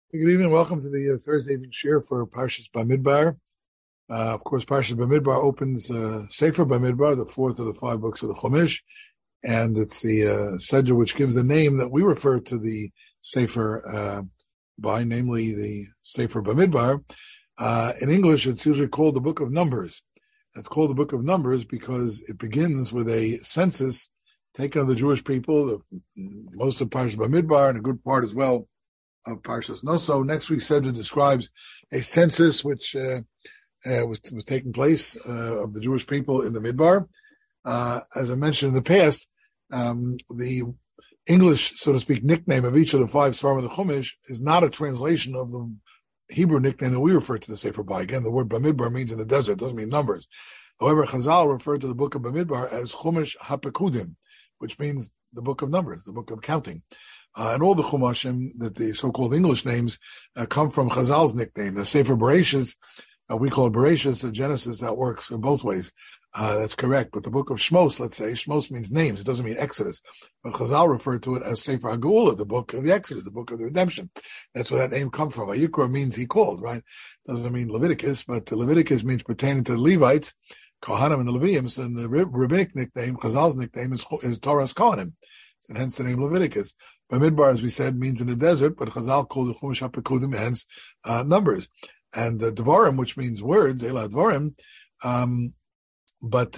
Good evening. Welcome to the Thursday evening share for Parshas Bamidbar. Of course, Parshas Bamidbar opens Sefer Bamidbar, the fourth of the five books of the Chumash, and it's the Sedra which gives the name that we refer to the Sefer by, namely the Sefer Bamidbar. In English, it's usually called the Book of Numbers. It's called the Book of Numbers because it begins with a census taken of the Jewish people, most of Parshas Bamidbar, and a good part as well of Parshas Noso. Next week's Sedra describes a census which was taking place of the Jewish people in the Midbar. As I mentioned in the past, the English, so to speak, nickname of each of the five Svarim of the Chumash is not a translation of the Hebrew nickname that we refer to the Sefer by. Again, the word Bamidbar means in the desert, it doesn't mean numbers. However, Chazal referred to the book of Bamidbar as Chumash HaPekudim, which means the book of numbers, the book of counting. And all the Chumashim, that the so-called English names, come from Chazal's nickname. The Sefer Bereshis, we call it Bereshis, the Genesis, that works both ways. That's correct. But the book of Shmos, let's say, Shmos means names. It doesn't mean Exodus. But Chazal referred to it as Sefer HaGeula, the book of the Exodus, the book of the redemption. That's where that name comes from. Vayikra means he called, right? Doesn't mean Leviticus, but Leviticus means pertaining to the Levites, Kohanim and the Leviums, and the rabbinic nickname, Chazal's nickname, is Torah's Kohanim. And hence the name Leviticus. Bamidbar, as we said, means in the desert, but Chazal calls it Chumash HaPekudim, hence numbers. And Devarim, which means words, Elah Devarim, but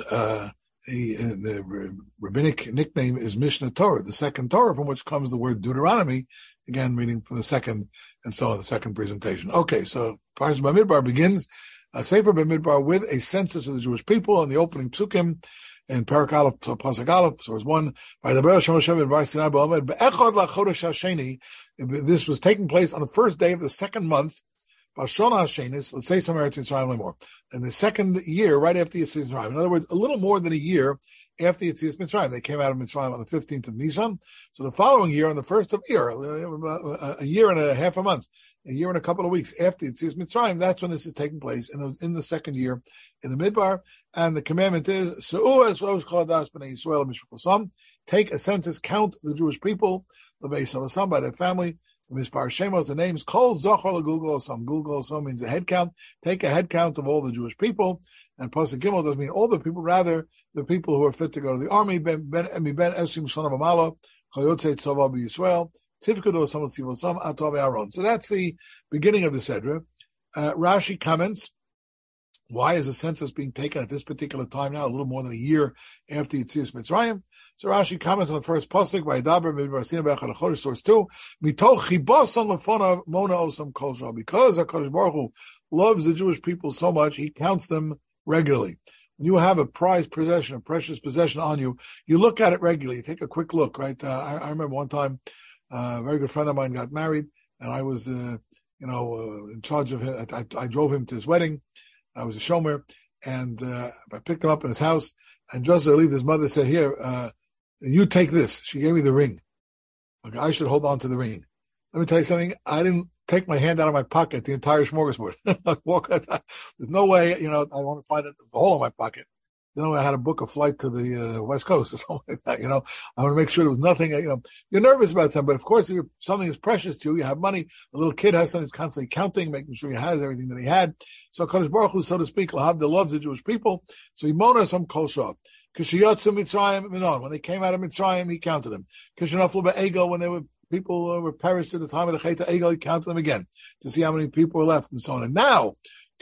the rabbinic nickname is Mishnah Torah, the second Torah, from which comes the word Deuteronomy, again meaning from the second, and so on, the second presentation. Okay, so Parshas Bamidbar begins Sefer Bamidbar with a census of the Jewish people, and the opening psukim in Parak Aleph, Pasuk Aleph, source 1, by the Be'er Shem Hashem and Bar Sinai Ba'omed, Be'echad LaChodesh HaSheni. This was taking place on the first day of the second month, Bashon HaShenis, let's say some Eretz Yisrael more, in the second year, right after Yetzias Mitzrayim. In other words, a little more than a year after Yetzias Mitzrayim. They came out of Mitzrayim on the 15th of Nisan. So the following year, on the 1st of Iyar, a year and a half a month, a year and a couple of weeks after Yetzias Mitzrayim, that's when this is taking place. And it was in the second year in the Midbar. And the commandment is, take a census, count the Jewish people, by their family, Mispar Shemos, the names, Kol Zochar LeGulgal Osam. Gulgal Osam means a head count. Take a head count of all the Jewish people. And Pasuk Gimel doesn't mean all the people, rather the people who are fit to go to the army. Ben Esim Shana V'Malo, Chayotze Tzava B'Yisrael, Tifkado Osam Tzivos Osam, Atov Aaron. So that's the beginning of the Sedra. Rashi comments, why is the census being taken at this particular time now, a little more than a year after Yetzias Mitzrayim? So Rashi comments on the first pasuk by Daber Midbar Sina Be'echad HaChodesh, source 2, Mitoch Chibasan Lefonav Mona Osam Kol Shah. Because HaKadosh Baruch Hu loves the Jewish people so much, he counts them regularly. When you have a prized possession, a precious possession on you, you look at it regularly. You take a quick look, right? I remember one time, a very good friend of mine got married, and I was, in charge of him. I drove him to his wedding. I was a shomer, and I picked him up in his house, and just as I leave, his mother said, here, you take this. She gave me the ring. Like, I should hold on to the ring. Let me tell you something. I didn't take my hand out of my pocket the entire smorgasbord. There's no way, I want to find a hole in my pocket. I had to book a flight to the West Coast or something like that, I want to make sure there was nothing, you're nervous about something, but of course, if something is precious to you, you have money, a little kid has something, he's constantly counting, making sure he has everything that he had. So Kadosh Baruch Hu, so to speak, Lahavdil loves the Jewish people, so he mona some kol shah. Kishiyotzu Mitzrayim Minon, when they came out of Mitzrayim, he counted them. Kishanaflu Be'egel, when they were people were perished at the time of the Cheta Egel, he counted them again to see how many people were left and so on. And now,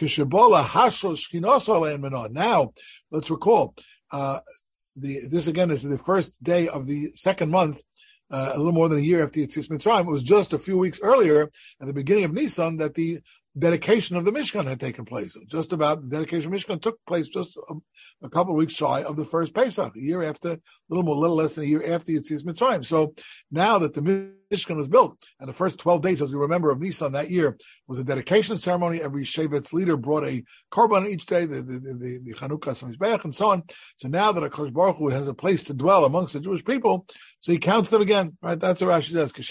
now, let's recall, this again is the first day of the second month, a little more than a year after Yetzias Mitzrayim. It was just a few weeks earlier, at the beginning of Nisan, that the dedication of the Mishkan had taken place. Just about the dedication of Mishkan took place just a couple of weeks shy of the first Pesach, a year after, a little less than a year after Yetzias Mitzrayim. So now that the Mishkan was built, and the first 12 days, as you remember, of Nisan that year was a dedication ceremony. Every Shevet's leader brought a korban each day, the Chanukah, Samizbeach, and so on. So now that HaKadosh Baruch Hu has a place to dwell amongst the Jewish people, so he counts them again, right? That's what Rashi says.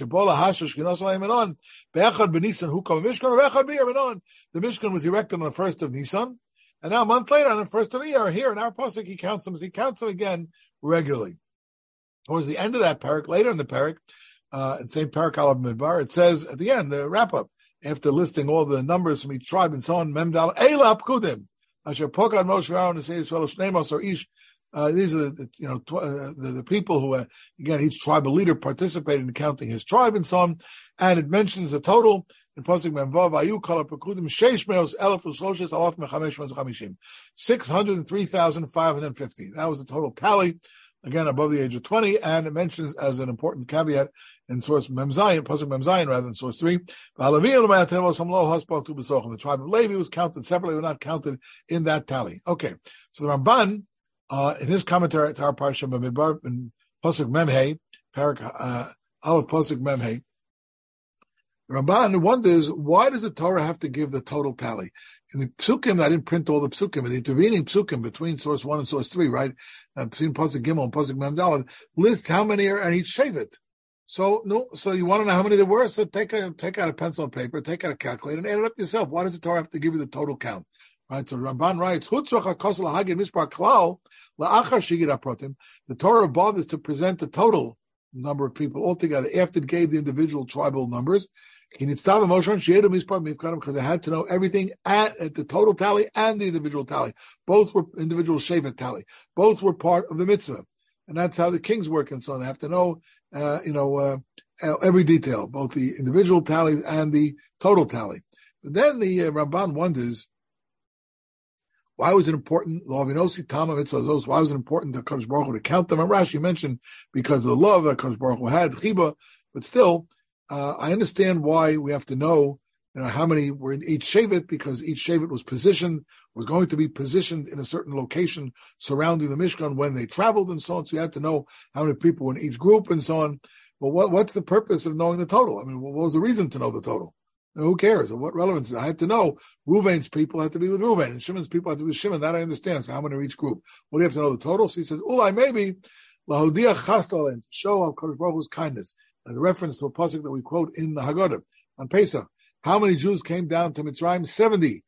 The Mishkan was erected on the 1st of Nisan, and now a month later, on the 1st of Iyar, here in our pasuk, he counts them again regularly. Towards the end of that parak, later in the parak, in same parak Aleph Midbar, it says at the end, the wrap-up, after listing all the numbers from each tribe and so on, Memdal Eila Pkudim. Asher Pokad Moshe Aaron and says fellow Shnemos or Ish. These are the people who again each tribal leader participated in counting his tribe and so on, and it mentions the total in Pasuk Memvav Ayu Kol Pekudim Sheish Meos Elef U'Shloshes Alaf Mechamesh Chamishim 603,550. That was the total tally. Again, above the age of 20, and it mentions as an important caveat in source Memzayin, Pasuk Memzayin rather than source 3. The tribe of Levi was counted separately, but not counted in that tally. Okay, so the Ramban, in his commentary to our Parsha Bamidbar, in Pasuk Memhei, Parak Aleph Pasuk Memhei, Ramban wonders, why does the Torah have to give the total tally? In the psukim, I didn't print all the psukim, in the intervening psukim between source 1 and source 3, right? Between Pasuk Gimel and Pasuk Mem Daled, lists how many are in each Shevet. So you want to know how many there were? So take out a pencil and paper, take out a calculator, and add it up yourself. Why does the Torah have to give you the total count? Right? So Ramban writes, the Torah bothers to present the total number of people altogether after it gave the individual tribal numbers. Because I had to know everything at the total tally and the individual tally. Both were individual shevet tally. Both were part of the mitzvah. And that's how the kings work and so on. They have to know, every detail, both the individual tally and the total tally. But then the Ramban wonders, why was it important? Why was it important to Kadosh Baruch Hu to count them? And Rashi mentioned because of the love that Kadosh Baruch Hu had, chiba, but still, I understand why we have to know, how many were in each shevet, because each shevet was going to be positioned in a certain location surrounding the Mishkan when they traveled and so on. So you had to know how many people were in each group and so on. But what's the purpose of knowing the total? I mean, what was the reason to know the total? Who cares? Or what relevance? I had to know Reuven's people had to be with Reuven, and Shimon's people had to be with Shimon. That I understand. So how many are each group? What do you have to know the total? So he says, maybe Lahodia Chastolen, to show how Kadosh Baruch Hu's kindness. And the reference to a pasuk that we quote in the Haggadah on Pesach. How many Jews came down to Mitzrayim? 70.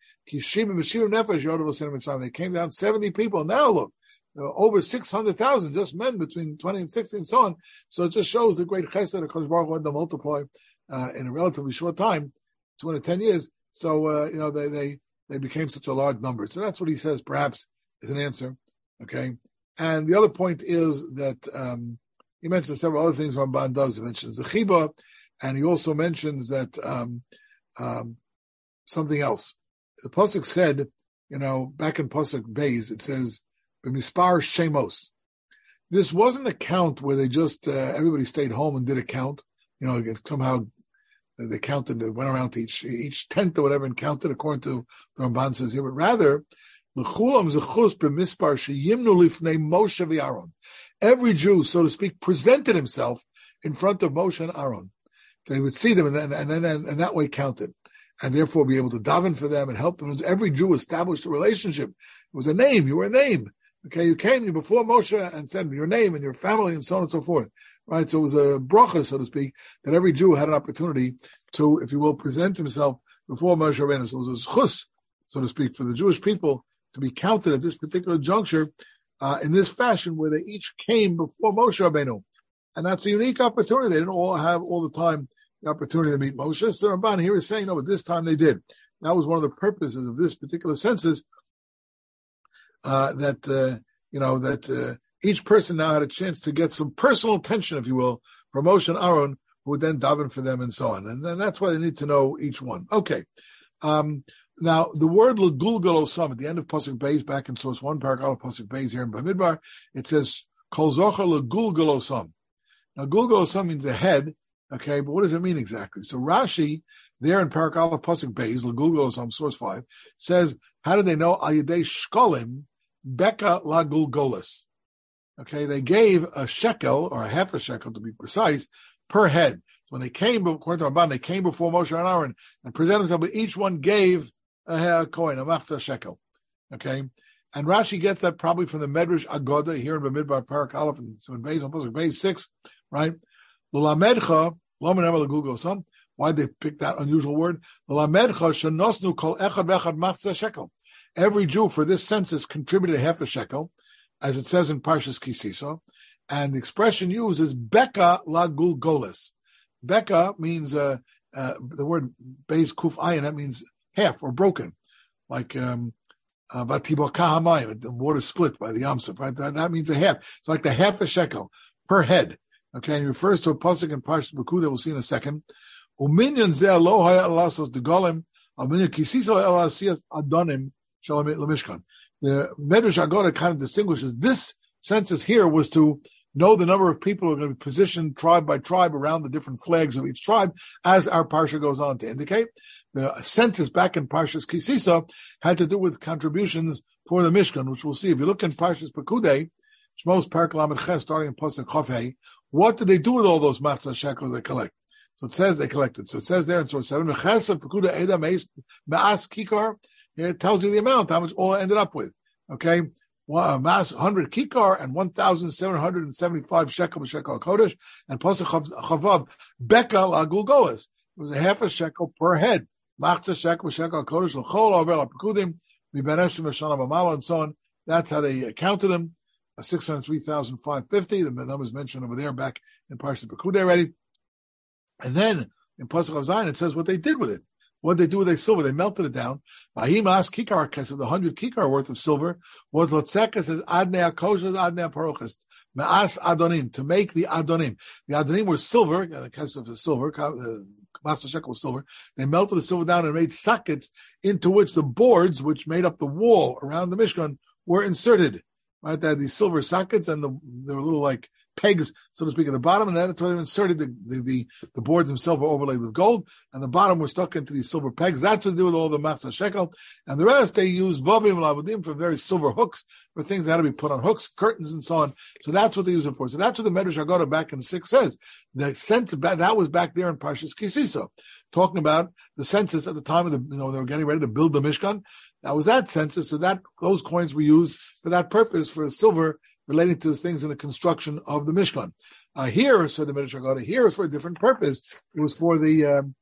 They came down 70 people. Now look, over 600,000, just men between 20 and 60 and so on. So it just shows the great chesed that Kadosh Baruch Hu had to multiply in a relatively short time, 210 years. So, they became such a large number. So that's what he says, perhaps, is an answer. Okay. And the other point is that, he mentions several other things Ramban does. He mentions the chiba, and he also mentions that, something else. The pasuk said, back in pasuk Beis, it says, "B'mispar shemos." This wasn't a count where they just, everybody stayed home and did a count. Somehow, they counted, they went around to each tent or whatever and counted according to the Ramban says here, but rather, every Jew, so to speak, presented himself in front of Moshe and Aaron. They would see them and that way counted, and therefore be able to daven for them and help them. Every Jew established a relationship. It was a name. You were a name. Okay, you came before Moshe and said your name and your family and so on and so forth. Right, so it was a bracha, so to speak, that every Jew had an opportunity to, if you will, present himself before Moshe Rabbeinu. So it was a zchus, so to speak, for the Jewish people to be counted at this particular juncture in this fashion, where they each came before Moshe Rabbeinu, and that's a unique opportunity. They didn't all have all the time the opportunity to meet Moshe. So Ramban here is saying, no, but this time they did. That was one of the purposes of this particular census. That each person now had a chance to get some personal attention, if you will, from Moshe and Aaron, who would then daven for them and so on. And then that's why they need to know each one. Okay. Now, the word L'Gulgal Osam, at the end of Pasuk Beis, back in source 1, Parak Pasuk Beis here in Bamidbar, it says, Kol Zocher L'Gulgal Osam. Now, Gulgal Osam means the head, okay, but what does it mean exactly? So Rashi, there in Parak Pasuk Beis, L'Gulgal Osam, source 5, says, how did they know? Al Yedei Shkolim, Beka La Gulgolis. Okay, they gave a shekel, or a half a shekel to be precise, per head. So when they came, according to Ramban, they came before Moshe and Aaron and presented themselves, but each one gave a coin, a machzah shekel. Okay, and Rashi gets that probably from the Medrash Agoda here in Bamidbar Parak Aleph and Beis on Pasuk Beis 6, right? L'lamedcha lo menever l'gulgosam. Why did they pick that unusual word? L'lamedcha shenosnu kol echad v'echad machzah shekel. Every Jew for this census contributed half a shekel, as it says in Parshas Kisisa, and the expression used is Beka la Gulgolis. Beka means the word beis kuf ayin, that means half or broken, like vatibokah hamayim, the water split by the Yam Suf, right? That means a half. It's like the half a shekel per head. Okay, and he refers to a pasuk in Parshas Pekudah we'll see in a second. Uminyan zeh lo haya elasos degolim alminyan kisisa elasias adonim shalom lemishkan. The Medrash Agoda kind of distinguishes this census here was to know the number of people who are going to be positioned tribe by tribe around the different flags of each tribe, as our parsha goes on to indicate. The census back in Parshas Kisisa had to do with contributions for the Mishkan, which we'll see. If you look in Parshas Pekudei, Shmos Parak Lamed Ches, starting in Pasuk Chafei, what did they do with all those matzah shekels they collect? So it says they collected. So it says there in source 7, Meches of Pekudah Eda Me'as Kikar. Here it tells you the amount, how much all ended up with. Okay, mass 100 kikar and 1,775 shekel b'shekel kodesh, and pasuk chavav beka la gulgolas. It was a half a shekel per head. Machzah shekel b'shekel kodesh l'chol over la pekudim mibenesim v'shana v'mala and so on. That's how they counted them. 603,550. The numbers mentioned over there back in Parshas Pekudei already. And then in pasuk of Zion it says what they did with it. What did they do with their silver? They melted it down. Mahimas kikar, so the 100 kikar worth of silver was lotzeka, says adnei akoshes, adnei parochas, me'as adonim, to make the adonim. The adonim were silver, the case of the silver, master shekel was silver. They melted the silver down and made sockets into which the boards, which made up the wall around the Mishkan, were inserted. Right, they had these silver sockets, and they were little like pegs, so to speak, at the bottom, and that's why they inserted the boards themselves were overlaid with gold, and the bottom was stuck into these silver pegs. That's what they do with all the matzah shekel, and the rest they use vavim lavadim for very silver hooks, for things that had to be put on hooks, curtains, and so on. So that's what they use it for. So that's what the Medrash Agoda back in 6 says. The census that was back there in Parshas Kisisa, talking about the census at the time of they were getting ready to build the Mishkan. That was that census, so that those coins were used for that purpose, for silver relating to things in the construction of the Mishkan. Here, so the Medrash Agoda, here is for a different purpose. It was for the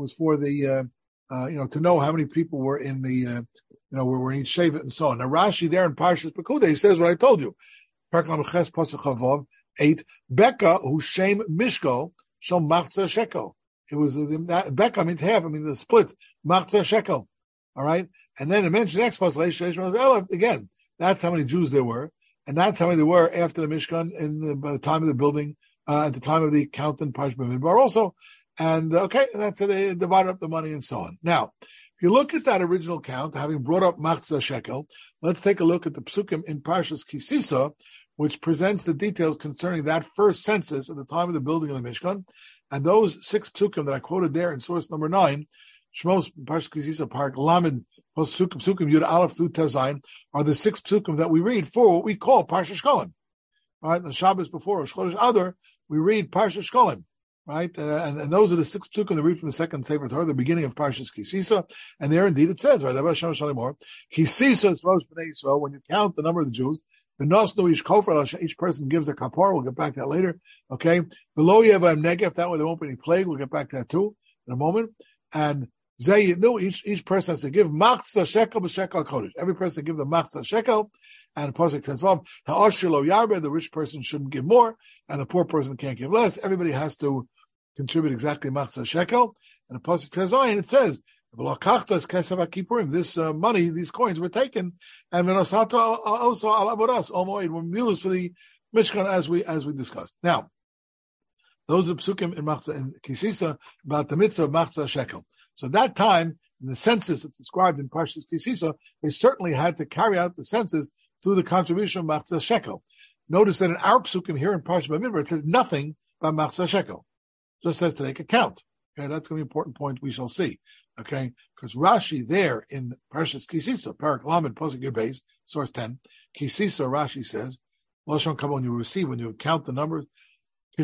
to know how many people were in the were in each shevet and so on. Now Rashi there in Parshas Pekudei says what I told you. Parak Ches Pasuk Chavav 8 Beka who shem Mishko shel Machzah Shekel. It was Beka means half. I mean the split Machzah Shekel. All right. And then it mentioned next pasuk again. That's how many Jews there were, and that's how many there were after the Mishkan by the time of the building, at the time of the count in Parshas Bamidbar also. And and that's how they divided up the money and so on. Now, if you look at that original count, having brought up Machzah Shekel, let's take a look at the psukim in Parshas Kisisa, which presents the details concerning that first census at the time of the building of the Mishkan. And those 6 psukim that I quoted there in source number 9, Shmos Parshas Kisisa Parak Lamed Psukim Yud Aleph through Tezayin, are the 6 psukim that we read for what we call Parshas Shkolim. Right, the Shabbos before Rosh Chodesh Adar, we read Parshas Shkolim. Right, and those are the 6 psukim that read from the second Sefer Torah, the beginning of Parshas Kisisa, and there indeed it says, right, Kisisa is Rosh Bnei Yisrael. When you count the number of the Jews, each person gives a kapar. We'll get back to that later. Okay, below Yevaim Negef, that way there won't be any plague. We'll get back to that too in a moment. And each person has to give machzah shekel b'shekel kodesh. Every person give the machzah shekel, and pasuk tezvav ha'ashir lo yarbe. The rich person shouldn't give more, and the poor person can't give less. Everybody has to contribute exactly machzah shekel. And the pasuk tezayin it says this money, these coins were taken, and also alabodas almoid were used for the Mishkan as we discussed. Now, those are psukim in Kisisa about the mitzvah of machzah shekel. So at that time, in the census that's described in Parshas Kisisa, they certainly had to carry out the census through the contribution of machzah shekel. Notice that in our psukim here in Parshas Bamidbar, it says nothing about machzah shekel. It just says to take account. Okay, that's going to be an important point we shall see. Okay, because Rashi there in Parshas Kisisa, Parak Lamed Pasuk Yud Beis, source 10, Kisisa, Rashi says, Lashon Kabbalah, when you receive, when you count the numbers, when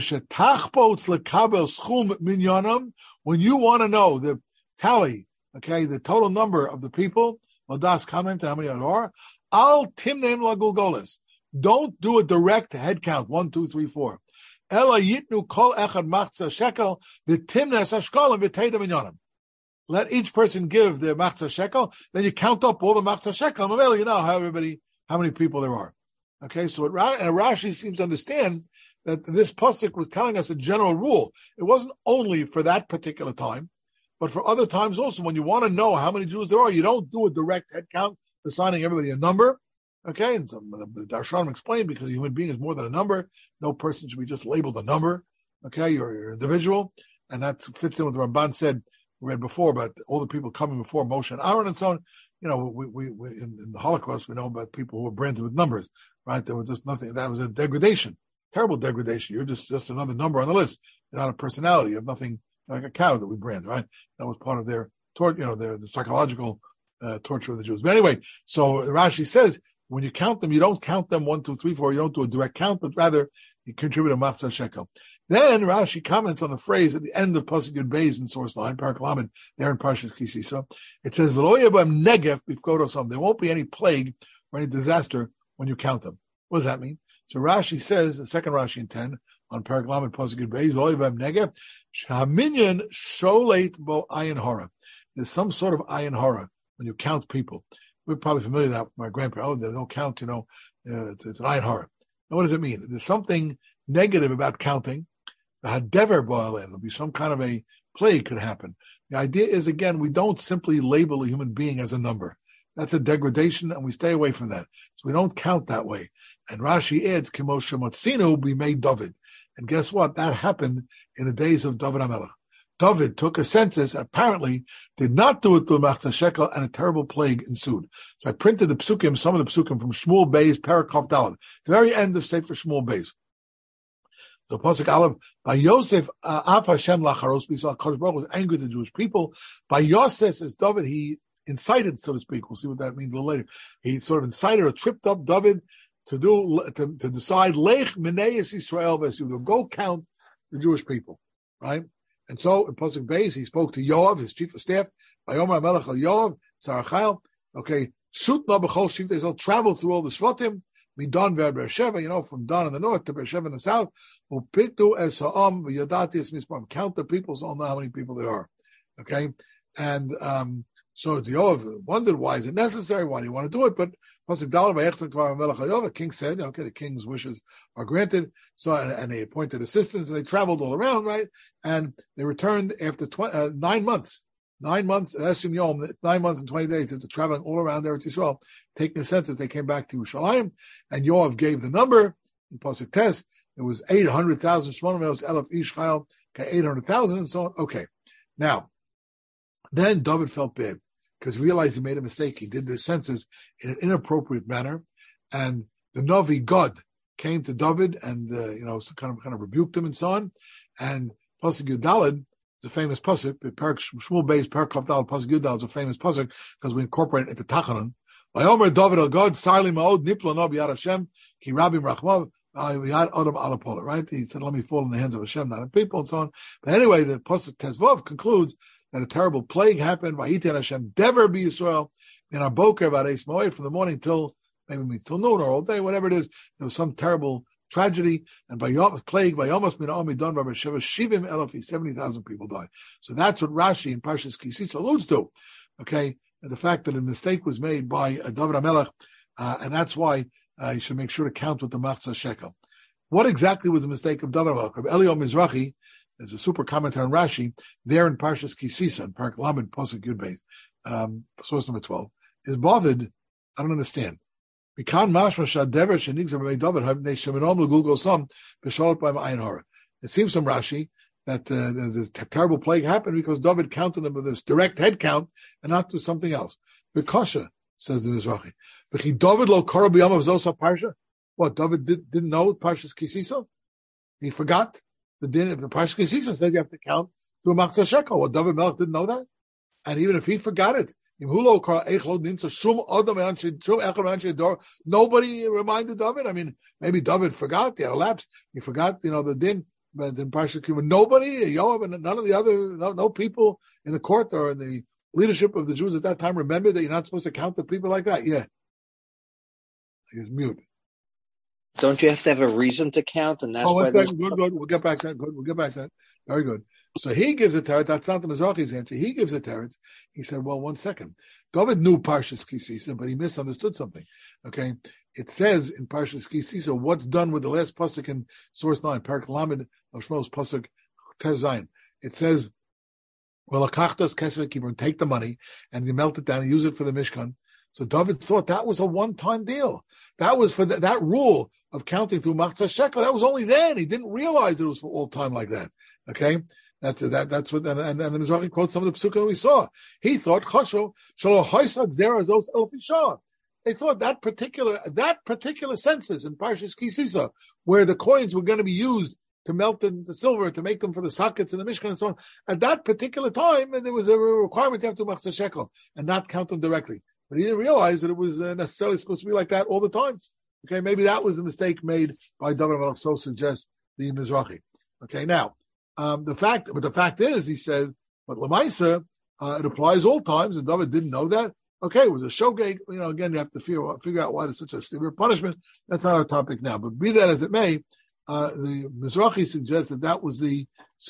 you want to know the tally, okay, the total number of the people, Ladas comment how many there are, Al Timnem Lagulgolis. Don't do a direct head count, 1, 2, 3, 4. Ela Yitnu Kol Echad Machzah Shekel, V'Timnes Ashkolim V'Teida Minyanim. Let each person give their machzah shekel, then you count up all the machzah shekel, and you know how many people there are. Okay, so Rashi seems to understand that this pasuk was telling us a general rule. It wasn't only for that particular time, but for other times also, when you want to know how many Jews there are, you don't do a direct head count, assigning everybody a number. Okay, and the Darshanim explained, because a human being is more than a number. No person should be just labeled a number. Okay, you're an individual, and that fits in with what Ramban said, we read before, about all the people coming before Moshe and Aaron and so on. You know, we in the Holocaust, we know about people who were branded with numbers, right? There was just nothing. That was a degradation, terrible degradation. You're just another number on the list. You're not a personality. You have nothing, like a cow that we brand, right? That was part of their the psychological torture of the Jews. But anyway, so Rashi says, when you count them, you don't count them 1, 2, 3, 4. You don't do a direct count, but rather you contribute a machzah shekel. Then Rashi comments on the phrase at the end of Pasuk Yud Beis in source 9, Parak Lamed, there in Parshas Ki Sisa. It says, "Lo yebam negef bifkodosam." There won't be any plague or any disaster when you count them. What does that mean? So Rashi says, the second Rashi in 10 on Parak Lamed Pasuk Yud Beis, "Lo yebam negef shaminyan sholet bo ayin hara." There's some sort of ayin hara when you count people. We're probably familiar with that with my grandparents. Oh, they don't count, it's an ayin hara. Now, what does it mean? There's something negative about counting. There'll be some kind of a plague could happen. The idea is, again, we don't simply label a human being as a number. That's a degradation, and we stay away from that. So we don't count that way. And Rashi adds, Kimo Shemotzinu b'mei David. And guess what? That happened in the days of David HaMelech. David took a census, apparently did not do it to a machzah shekel, and a terrible plague ensued. So I printed the psukim, some of the psukim from Shmuel Beis, Parak Kaf Daled, the very end of Sefer Shmuel Beis. So Pasuk Aleph, by Yosef, Af Hashem lacharos, we saw Kodesh Baruch was angry with the Jewish people. By Yosef, as David, he incited, so to speak. We'll see what that means a little later. He sort of incited or tripped up David to decide, Lech Meneias Yisrael V'Yisrael, go count the Jewish people, right? And so in Pasuk Beis, he spoke to Yoav, his chief of staff, by Yomer HaMelech al Yoav, Sarachayel, okay, shoot na b'chol shivtei, they'll travel through all the Shvatim, Midon ve'ad Beersheba, from Dan in the north to Beersheba in the south. Upitu es ha'am v'yadati es mispam. Count the people, so I'll know how many people there are. Okay, and so the Yoav wondered, why is it necessary? Why do you want to do it? But Pasuk Daled v'yechzak tvar Melech HaYov, the king said, okay, the king's wishes are granted. So and they appointed assistants, and they traveled all around, right? And they returned after 9 months. 9 months, 9 months and 20 days after traveling all around Eretz Yisrael, taking a census, they came back to Yerushalayim, and Yoav gave the number in Pasuk Tes. It was 800,000 Shmonos Elef Ishchayil, 800,000 and so on. Okay, now then David felt bad because he realized he made a mistake. He did the census in an inappropriate manner, and the Navi Gad came to David and kind of rebuked him and so on. And Pasuk Yud Daled, the famous pasuk, Shmuel Beis, Parak Kaf Daled, Pasuk Yud Daled is a famous pasuk because we incorporate it into Tachanan. Vayomer David el Gad, Sarli Ma'od, Nipla no b'yad Hashem, Ki Rabim Rachmav, Yad Adam Alapola. Right? He said, "Let me fall in the hands of Hashem, not of people," and so on. But anyway, the pasuk Tezvav concludes that a terrible plague happened. Vayiten Hashem Dever b'Yisrael in our boker about Eis Moed, from the morning till noon or all day, whatever it is. There was some terrible tragedy, and by plague, by almost Minami done by Beersheba, Shivim Elef, 70,000 people died. So that's what Rashi in Parshas Ki Sisa alludes to. Okay, and the fact that a mistake was made by David HaMelech, and that's why you should make sure to count with the machzah shekel. What exactly was the mistake of David HaMelech? Rabbi Eliyahu Mizrahi, there's a super commentary on Rashi there in Parshas Ki Sisa, in Parak Lamed Pasuk Yud Beis, source number 12, is bothered. I don't understand. It seems from Rashi that the terrible plague happened because David counted them with this direct head count and not to something else. Bekasha, says the Mizrahi. What, David didn't know Parshas Ki Sisa? He forgot? The Parshas Ki Sisa said you have to count through machzah shekel. What, David Melech didn't know that? And even if he forgot it, nobody reminded David. I mean, maybe David forgot. He had a lapse. He forgot, the din. But in Parshas Ki Sisa, nobody, Yoav, and none of the other, no people in the court or in the leadership of the Jews at that time remembered that you're not supposed to count the people like that. Yeah, he's mute. Don't you have to have a reason to count? And that's why. Good. We'll get back to that. Good. We'll get back to that. Very good. So he gives a teretz. That's not the Mizrahi's answer. He gives a teretz. He said, "Well, 1 second. David knew Parshas Ki Sisa, but he misunderstood something. Okay, it says in Parshas Ki Sisa what's done with the last pasuk in source 9, Parak Lamed of Shmuel's pasuk Tez Zayin. It says Well, Akachtas Kesef Kippur, take the money and you melt it down and use it for the Mishkan. So David thought that was a one-time deal. That was for that rule of counting through Machzah Shekel. That was only then. He didn't realize it was for all time like that. Okay, that's what. And the Mizrahi quotes some of the psukim that we saw. He thought they thought that particular census in Parshas Ki Sisa, where the coins were going to be used to melt the silver, to make them for the sockets in the Mishkan and so on. At that particular time, and there was a requirement to have to Machzah Shekel and not count them directly. But he didn't realize that it was necessarily supposed to be like that all the time. Okay, maybe that was the mistake made by David HaMelech, so suggests the Mizrahi. Okay, now, the fact is, he says, but Lamaisa, it applies all times, and David didn't know that. Okay, it was a shogeg. Again, you have to figure out why it's such a severe punishment. That's not our topic now. But be that as it may, the Mizrahi suggests that was the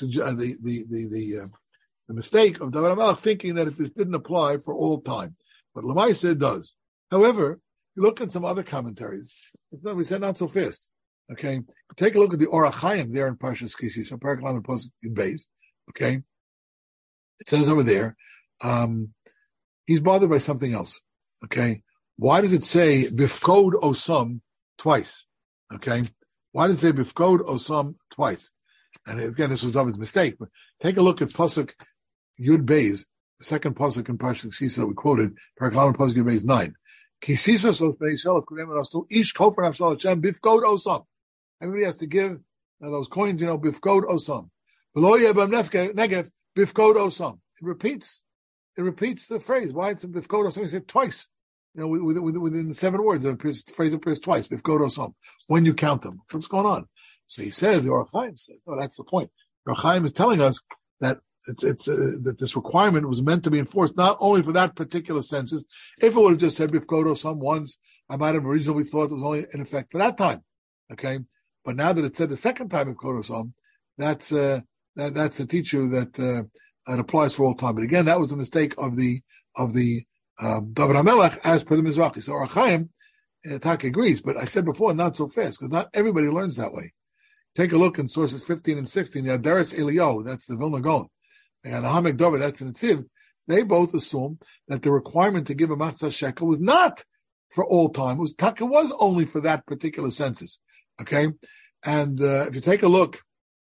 mistake of David HaMelech, thinking that this didn't apply for all time. But Lamaisa it does. However, you look at some other commentaries. We said not so fast. Okay, take a look at the Orach Chaim there in Parshas Ki Sisa, Perek Lamed Pasuk in Beis. Okay, it says over there, he's bothered by something else. Okay, why does it say Bifkod Osam twice? Okay, why does it say Bifkod Osam twice? And again, this was David's mistake. But take a look at Pasuk Yud Beis. The second pasuk in Parshas Ki Sisa that we quoted, Perek Lamed Pasuk in Beis 9. Ki Sisa sos bnei Yisrael kudem v'nastu ish kofer nafshal Hashem bifkod osam. Everybody has to give those coins, bifkod osam. V'lo yebam negev bifkod osam. It repeats the phrase. Why it's bifkod osam? He said twice. Within 7 words, the phrase appears twice. Bifkod osam. When you count them, what's going on? So he says, the Orach Chaim says, "Oh, that's the point." The Orach Chaim is telling us that that this requirement was meant to be enforced not only for that particular census. If it would have just said Bifkod Osam once, I might have originally thought it was only in effect for that time. Okay, but now that it said the second time Bifkod Osam, that's to teach you that it applies for all time. But again, that was the mistake of the David HaMelech as per the Mizrahi. So Orach Chaim Tak agrees, but I said before, not so fast, because not everybody learns that way. Take a look in sources 15 and 16. The Adaris Eliyahu, that's the Vilna Gaon, and the Hamek Dover, that's the Netziv. They both assume that the requirement to give a Machzah Shekel was not for all time. It was only for that particular census. Okay? And if you take a look,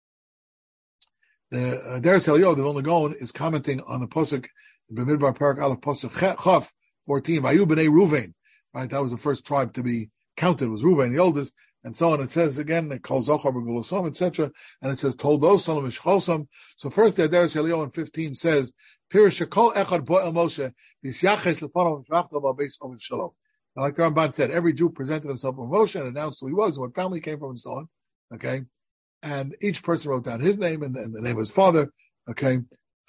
the Adaris Eliyahu, the Vilna Gaon, is commenting on the Pasuk, B'midbar Parak Aleph Pasuk Chaf 14, Vayu B'nei Ruvain. Right, that was the first tribe to be counted, was Reuven, the oldest, and so on. It says again, Kol Zochar B'Gulosam, etc., and it says Told those Solom Mishchosam. So first, the Adaris Eliyahu in 15 says, Pirish Shekol Echad Bo'el Moshe Yisyaches Lefanov Mishvachto Ba'Beis Omiv Shalom. And like the Ramban said, every Jew presented himself with Moshe and announced who he was, and what family he came from, and so on. Okay, and each person wrote down his name and the name of his father. Okay.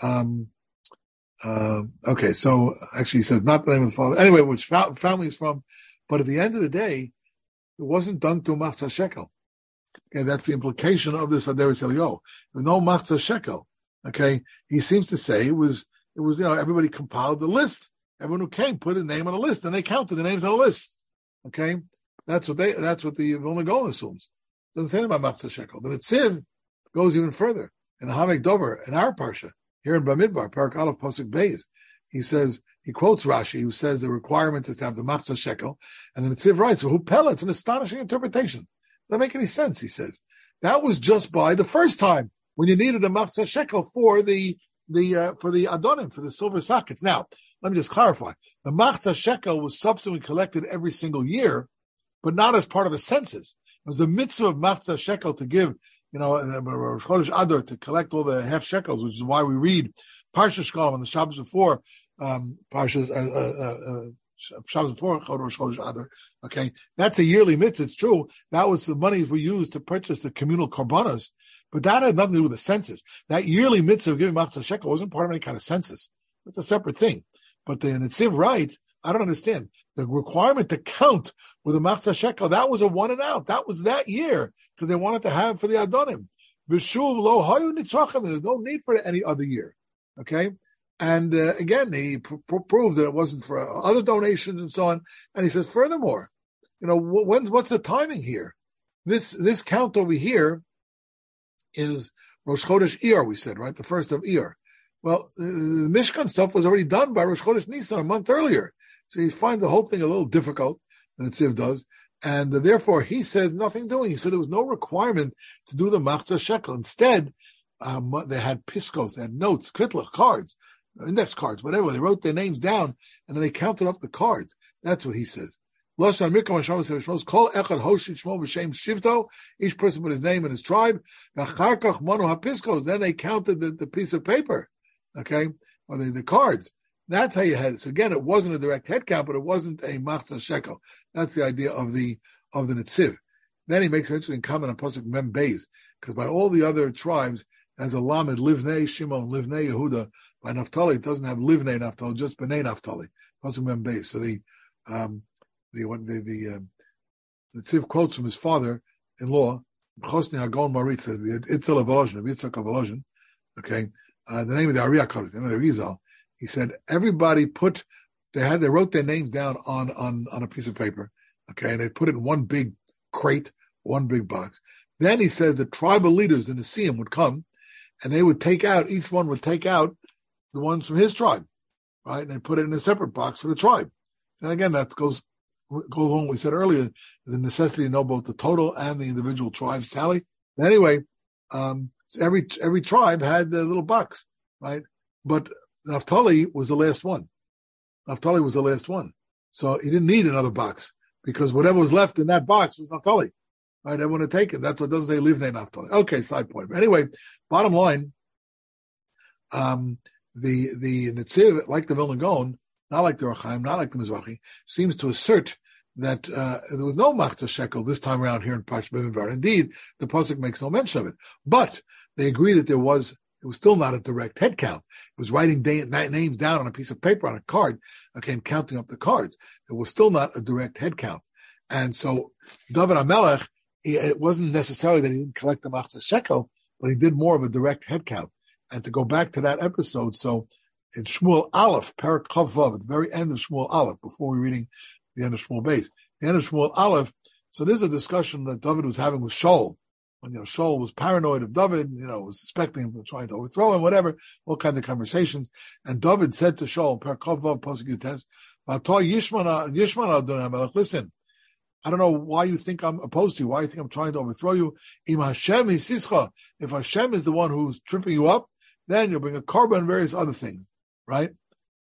Okay, so actually he says not the name of the father. Anyway, which family is from, but at the end of the day, it wasn't done to Machzah Shekel. Okay, that's the implication of this Adaris Eliyahu. There was no Machzah Shekel. Okay, he seems to say it was everybody compiled the list. Everyone who came put a name on a list, and they counted the names on a list. Okay, that's what the Vilna Gaon assumes. It doesn't say about Machzah Shekel. The Netziv goes even further. In the Hamek Dover, in our parsha, here in Bamidbar, Parak Aleph Pasuk Beis, he quotes Rashi, who says the requirement is to have the Machzah Shekel, and then Netziv writes, "Who pella?" It's an astonishing interpretation. Doesn't make any sense. He says that was just by the first time when you needed a Machzah Shekel for the Adonim, for the silver sockets. Now, let me just clarify: the Machzah Shekel was subsequently collected every single year, but not as part of a census. It was a mitzvah of Machzah Shekel to give. Rosh Chodesh Adar, to collect all the half shekels, which is why we read Parsha Shkolim on the Shabbos before Shabbos before Rosh Chodesh Adar. Okay, that's a yearly mitzvah. It's true. That was the money we used to purchase the communal korbanos, but that had nothing to do with the census. That yearly mitzvah of giving Machzah Shekel wasn't part of any kind of census. That's a separate thing. But the Netziv writes, I don't understand. The requirement to count with a Machzah Shekel, that was a one and out. That was that year, because they wanted to have for the Adonim. V'shuv lo hayu nitzrachim. There's no need for any other year. Okay? And again, he proves that it wasn't for other donations and so on. And he says, furthermore, what's the timing here? This count over here is Rosh Chodesh Iyar, we said, right? The first of Iyar. Well, the Mishkan stuff was already done by Rosh Chodesh Nisan a month earlier. So he finds the whole thing a little difficult, than the Tziv does. And therefore, he says nothing doing. He said there was no requirement to do the Machzah Shekel. Instead, they had piskos, they had notes, kvitla, cards, index cards, whatever. They wrote their names down, and then they counted up the cards. That's what he says. Each person put his name and his tribe. Then they counted the piece of paper, okay, or the cards. That's how you had it. So again, it wasn't a direct head count, but it wasn't a machzah shekel. That's the idea of the netziv. Then he makes an interesting comment on pasuk Mem Beis, because by all the other tribes, as a lamed livnei Shimon, livnei Yehuda. By Naphtali, it doesn't have livnei Naphtali, just bnei Naphtali. Pasuk Mem Beis. So the Tziv quotes from his father-in-law, Chosni Hagon Marit, Itzel Avolozhin, Yitzhak Avolozhin, okay, the name of the Ariya Kodesh, the name of the Rizal. He said everybody they wrote their names down on a piece of paper, okay, and they put it in one big crate, one big box. Then he said the tribal leaders, the Nesiim, would come, and they would each one would take out the ones from his tribe, right, and they put it in a separate box for the tribe. And again, that goes on. We said earlier the necessity to know both the total and the individual tribes tally. But anyway, so every tribe had their little box, right? But Naphtali was the last one. So he didn't need another box because whatever was left in that box was Naphtali, right? Everyone had taken. That's what doesn't say livnei Naphtali. Okay, side point. But anyway, bottom line, the Netziv, like the Vilna Gaon, not like the Rachaim, not like the Mizrahi, seems to assert that there was no Machzah Shekel this time around here in Parshas Bamidbar. Indeed, the pasuk makes no mention of it. But they agree that it was still not a direct head count. It was writing names down on a piece of paper, on a card, okay, and counting up the cards. It was still not a direct head count. And so David HaMelech, it wasn't necessarily that he didn't collect the Machzah Shekel, but he did more of a direct head count. And to go back to that episode, so in Shmuel Aleph, Perek Chav Vav, at the very end of Shmuel Aleph, before we're reading the end of Shmuel Beis, the end of Shmuel Aleph, so there's a discussion that David was having with Shaul. When, Shaul was paranoid of David, was suspecting him of trying to overthrow him, whatever, all kinds of conversations. And David said to Shaul, Perek Chav Vav, Pasuk Yutes, listen, I don't know why you think I'm opposed to you, why you think I'm trying to overthrow you. If Hashem is the one who's tripping you up, then you'll bring a korban and various other things. Right?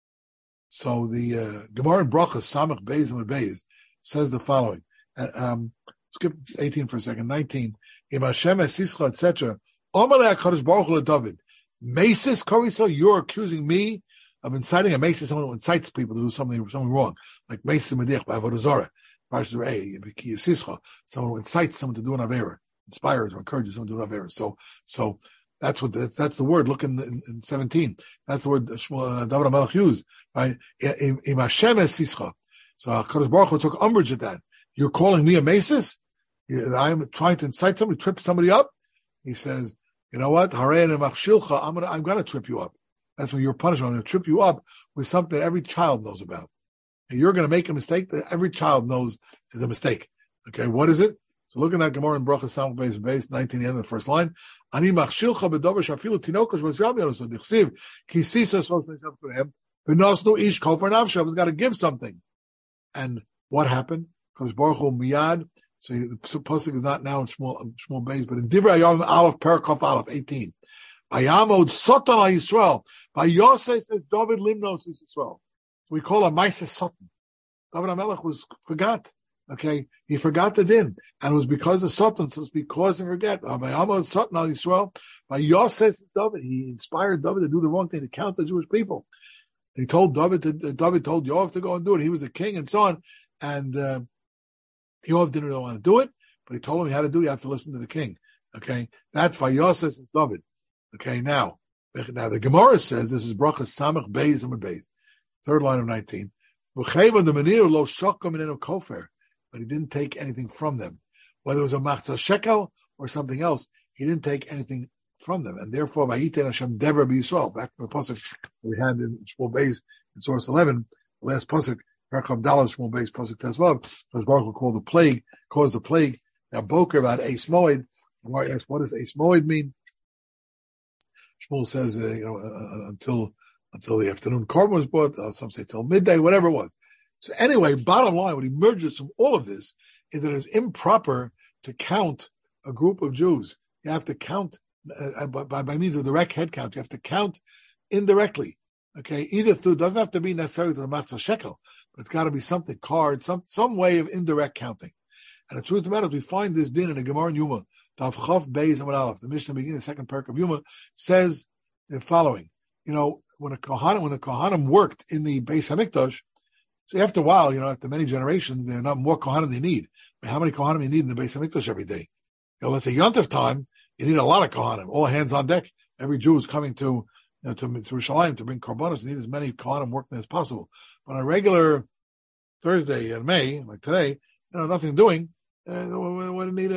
So the Gemara in Brachas, Samach Beis and Beis, says the following. Skip 18 for a second. 19. Im Hashem esischa, etc. Omalei HaKadosh Baruch Hu David. Mesis Koriso, you're accusing me of inciting a mesis, someone who incites people to do something wrong. Like mesis medich by Avodah Zarah. Someone who incites someone to do an avera, inspires or encourages someone to do an avera. So that's the word. Look in 17. That's the word David HaMelech used, right? Im Hashem esischa. So HaKadosh Baruch Hu took umbrage at that. You're calling me a mesis? I'm trying to incite somebody, trip somebody up? He says, you know what? I'm going to trip you up. That's when your punishment. I'm going to trip you up with something that every child knows about. And you're going to make a mistake that every child knows is a mistake. Okay, what is it? So looking at Gemara in Brachas Samach Beis 19, the end of the first line. Ani machshilcha b'dover shafilu tinokosh v'zyav so dichsiv ki sisa sos meishav kurehem v'nosnu ish kol for nafshav. He's got to give something. And what happened? Because Baruch Hu miyad. So the pasuk is not now in Shmuel Beis, but in Divrei Hayom Aleph Perek Chaf Aleph 18. Vayamod Sotan al Yisrael. Vayosei says David Limnos is Yisrael. So we call him Ma'aseh Sotan. David HaMelech forgot. Okay, he forgot the din, and it was because of Sotan. So it's because he forget. Vayamod Sotan al Yisrael. Vayosei says David. He inspired David to do the wrong thing, to count the Jewish people. And he told David told Yoav to go and do it. He was a king and so on, and Yoav didn't really want to do it, but he told him he had to do it. You have to listen to the king. Okay, that's Vayosei says David. Okay, now the Gemara says this is Brachas Samach Beis and Beis, third line of 19. But he didn't take anything from them, whether it was a machzah shekel or something else. He didn't take anything from them, and therefore Vayiten Hashem Dever b'Yisrael. Back to the pasuk we had in Shmuel Beis in source 11, the last pasuk, Perek Dalet Shmuel Beis pasuk Tesvav. Because Baruch Hu caused the plague. Now Boker about Eis Moed. What does Eis Moed mean? Shmuel says, until the afternoon korban was brought. Some say till midday, whatever it was. So anyway, bottom line, what emerges from all of this is that it's improper to count a group of Jews. You have to count by means of direct head count. You have to count indirectly. Okay, either through, doesn't have to be necessarily to the matzah shekel, but it's got to be something, card, some way of indirect counting. And the truth of the matter is, we find this din in the Gemara in Yuma, Tav Chav Beis Amud Aleph. The Mishnah beginning the second parak of Yuma says the following: when the Kohanim worked in the Beis Hamikdash, so after a while, after many generations, there are not more Kohanim they need. But how many Kohanim you need in the Beis Hamikdash every day? Let's say Yontif time, you need a lot of Kohanim, all hands on deck. Every Jew is coming to Yerushalayim to bring korbanos. You need as many Kohanim working as possible. But on a regular Thursday in May, like today, nothing doing. What do you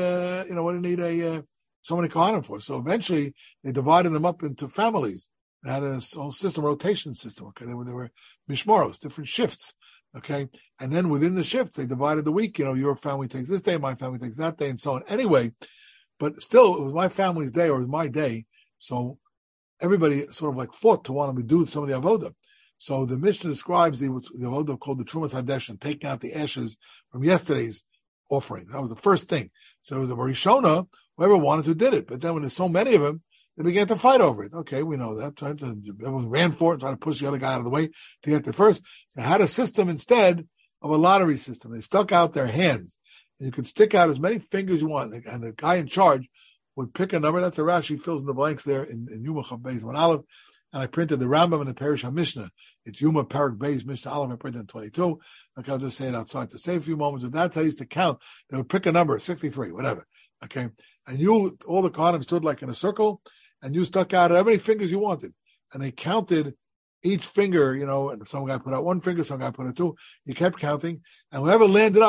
need so many Kohanim for? So eventually they divided them up into families. They had a whole system, rotation system. Okay, they were mishmaros, different shifts. Okay, and then within the shifts they divided the week. Your family takes this day, my family takes that day, and so on. Anyway, but still, it was my family's day, or it was my day. So everybody sort of fought to want to do some of the avodah. So the Mishnah describes the avodah called the Trumas Hadeshin, taking out the ashes from yesterday's offering. That was the first thing. So it was a Barishona, whoever wanted to did it. But then when there's so many of them, they began to fight over it. Okay, we know that. Everyone ran for it, trying to push the other guy out of the way to get there first. So they had a system instead of a lottery system. They stuck out their hands. And you could stick out as many fingers you want. And the guy in charge would pick a number. That's a Rashi fills in the blanks there in Yuma Chav Beis Amud Aleph. And I printed the Rambam and the Perish HaMishnah. It's Yuma Parak Beis Mishnah Aleph. I printed in 22. Okay, I'll just say it outside to save a few moments. But that's how I used to count. They would pick a number, 63, whatever. Okay. And all the Kohanim stood like in a circle, and you stuck out how many fingers you wanted. And they counted each finger, and some guy put out one finger, some guy put out two. You kept counting. And whenever it landed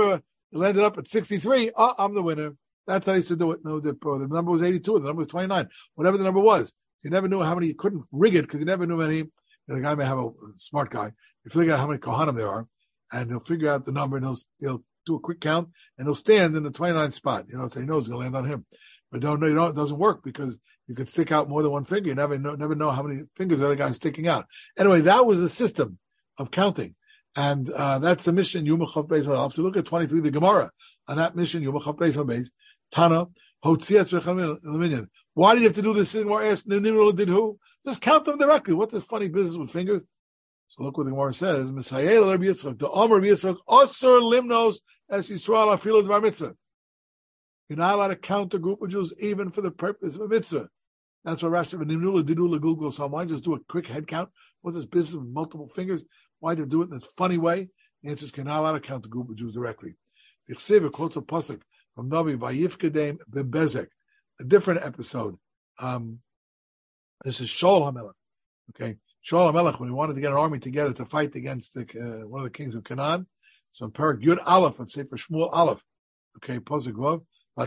up at 63, I'm the winner. That's how I used to do it. No, the number was 82, the number was 29, whatever the number was. You never knew how many, you couldn't rig it because you never knew any. The guy may have a smart guy. You figure out how many Kohanim there are, and he'll figure out the number, and he'll do a quick count, and he'll stand in the 29th spot. So he knows it's going to land on him. But it doesn't work because you could stick out more than one finger. You never know how many fingers the other guy's sticking out. Anyway, that was the system of counting. And that's the mission, Yuma Chav Beis Amud Aleph. So look at 23, the Gemara. On that mission, Yuma Chav Beis Amud Aleph, Tana, Hotzias V'Chamin. Why do you have to do this? Gemara asked, did who? Just count them directly. What's this funny business with fingers? So look what the Gemara says. Misayel Rabbi Yitzchak, the Amar Rabbi Yitzchak, Osir Limnos as Yisrael Afilu Dvar Mitzvah. You're not allowed to count a group of Jews even for the purpose of a mitzvah. That's what Rashi said. Nimnula didula Google. So why just do a quick head count? What's this business with multiple fingers? Why do they do it in this funny way? The answer is you're not allowed to count a group of Jews directly. The Chsiva quotes a pasuk from Navi Vayifkedem Bebezek, a different episode. This is Shaul HaMelech. Okay, Shaul HaMelech, when he wanted to get an army together to fight against one of the kings of Canaan. So in Parak Yud Aleph, let's say for Shmuel Aleph. Okay, pasuk Vav.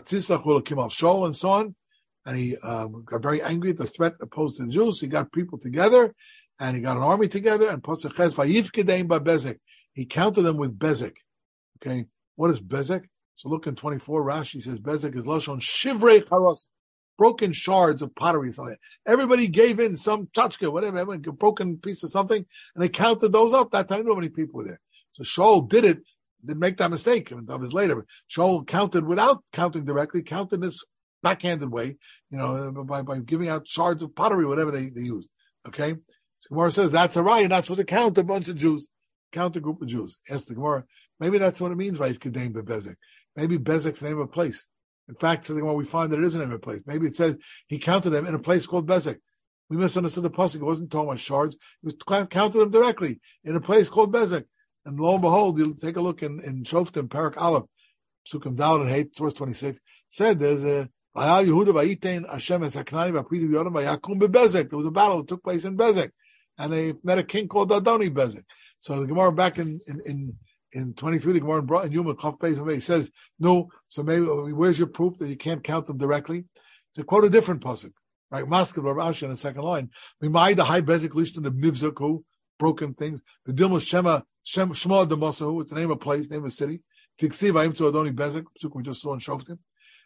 Shaul and so on, and he got very angry at the threat opposed to the Jews. He got people together, and he got an army together, and pasuk Ches Vayifkedem Bebezek. He counted them with Bezek. Okay, what is Bezek? So look in 24, Rashi says Bezek is Lashon Shivrei Charos, broken shards of pottery. Everybody gave in some tchotchke, whatever, a broken piece of something, and they counted those up. That's how I knew how many people were there. So Shaul didn't make that mistake. That was later. Shaul counted without counting directly, counted this backhanded way, by giving out shards of pottery, whatever they used. Okay? So Gemara says that's a right. You're not supposed to count a bunch of Jews. Count a group of Jews. Ask the Gemara. Maybe that's what it means by Kedem Bezek. Maybe Bezek's the name of a place. In fact, says the Gemara, we find that it is the name of a place. Maybe it said he counted them in a place called Bezek. We misunderstood the pasuk. It wasn't talking about shards. He was counted them directly in a place called Bezek. And lo and behold, you'll take a look in Shoftim, Parak Aleph, Psukim Daled and Hate, source 26, said there's a Yehuda Vayitein Hashem es Haknani V'Apridim Yodam Vayakum Bebezek. There was a battle that took place in Bezek, and they met a king called Adoni Bezek. So the Gemara back in 23, the Gemara brought in Yuma Chav Beis Amud says no. So maybe where's your proof that you can't count them directly? To quote a different pasuk, right? Masked Rav Ashi in the second line. Mimai the high Bezek list in the Mivzaku, broken things. The Dilma Shema Shema Demasahu, it's the name of a place, name of a city. Tiksiv Ayim to Adoni Bezek, we just saw in Shoftim.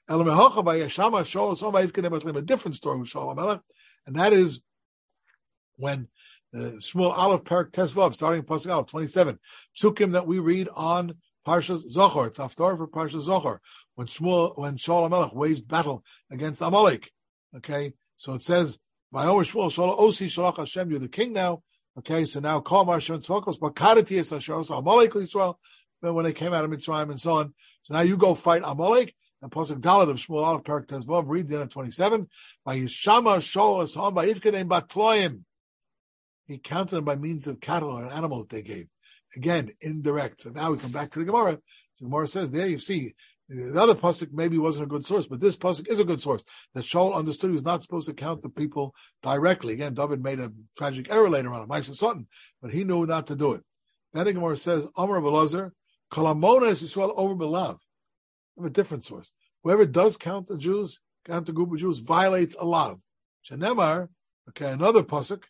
A different story with Shaul HaMelech, and that is when the Shmuel Aleph Perak Tesvav, starting Pasuk Aleph 27, psukim that we read on Parshas Zohar. It's Haftarah for Parshas Zohar, when Shaul HaMelech waged battle against Amalek. Okay, so it says, "V'yomer Shmuel Shol Osi Shalach Hashem, you're the king now." Okay, so now Kol Mar Hashem Tzvokos Bakarati Es Asher Osa Amalek L'Yisrael. When they came out of Mitzrayim and so on, so now you go fight Amalek. And Pasuk Daled of Shmuel Aleph Perak Tesvav reads in at 27, "Vayishama Shol Esham Vayifkedem Batloim." He counted them by means of cattle or an animal that they gave. Again, indirect. So now we come back to the Gemara. So the Gemara says, there you see, the other pasuk maybe wasn't a good source, but this pasuk is a good source. That Shaul understood he was not supposed to count the people directly. Again, David made a tragic error later on, a Ma'aseh Satan, but he knew not to do it. Then the Gemara says, Amar Belazar, Kalamona is Yisrael over Belav. Have a different source. Whoever does count the Jews, count the group of Jews, violates a lav. Shenemar, okay, another pasuk,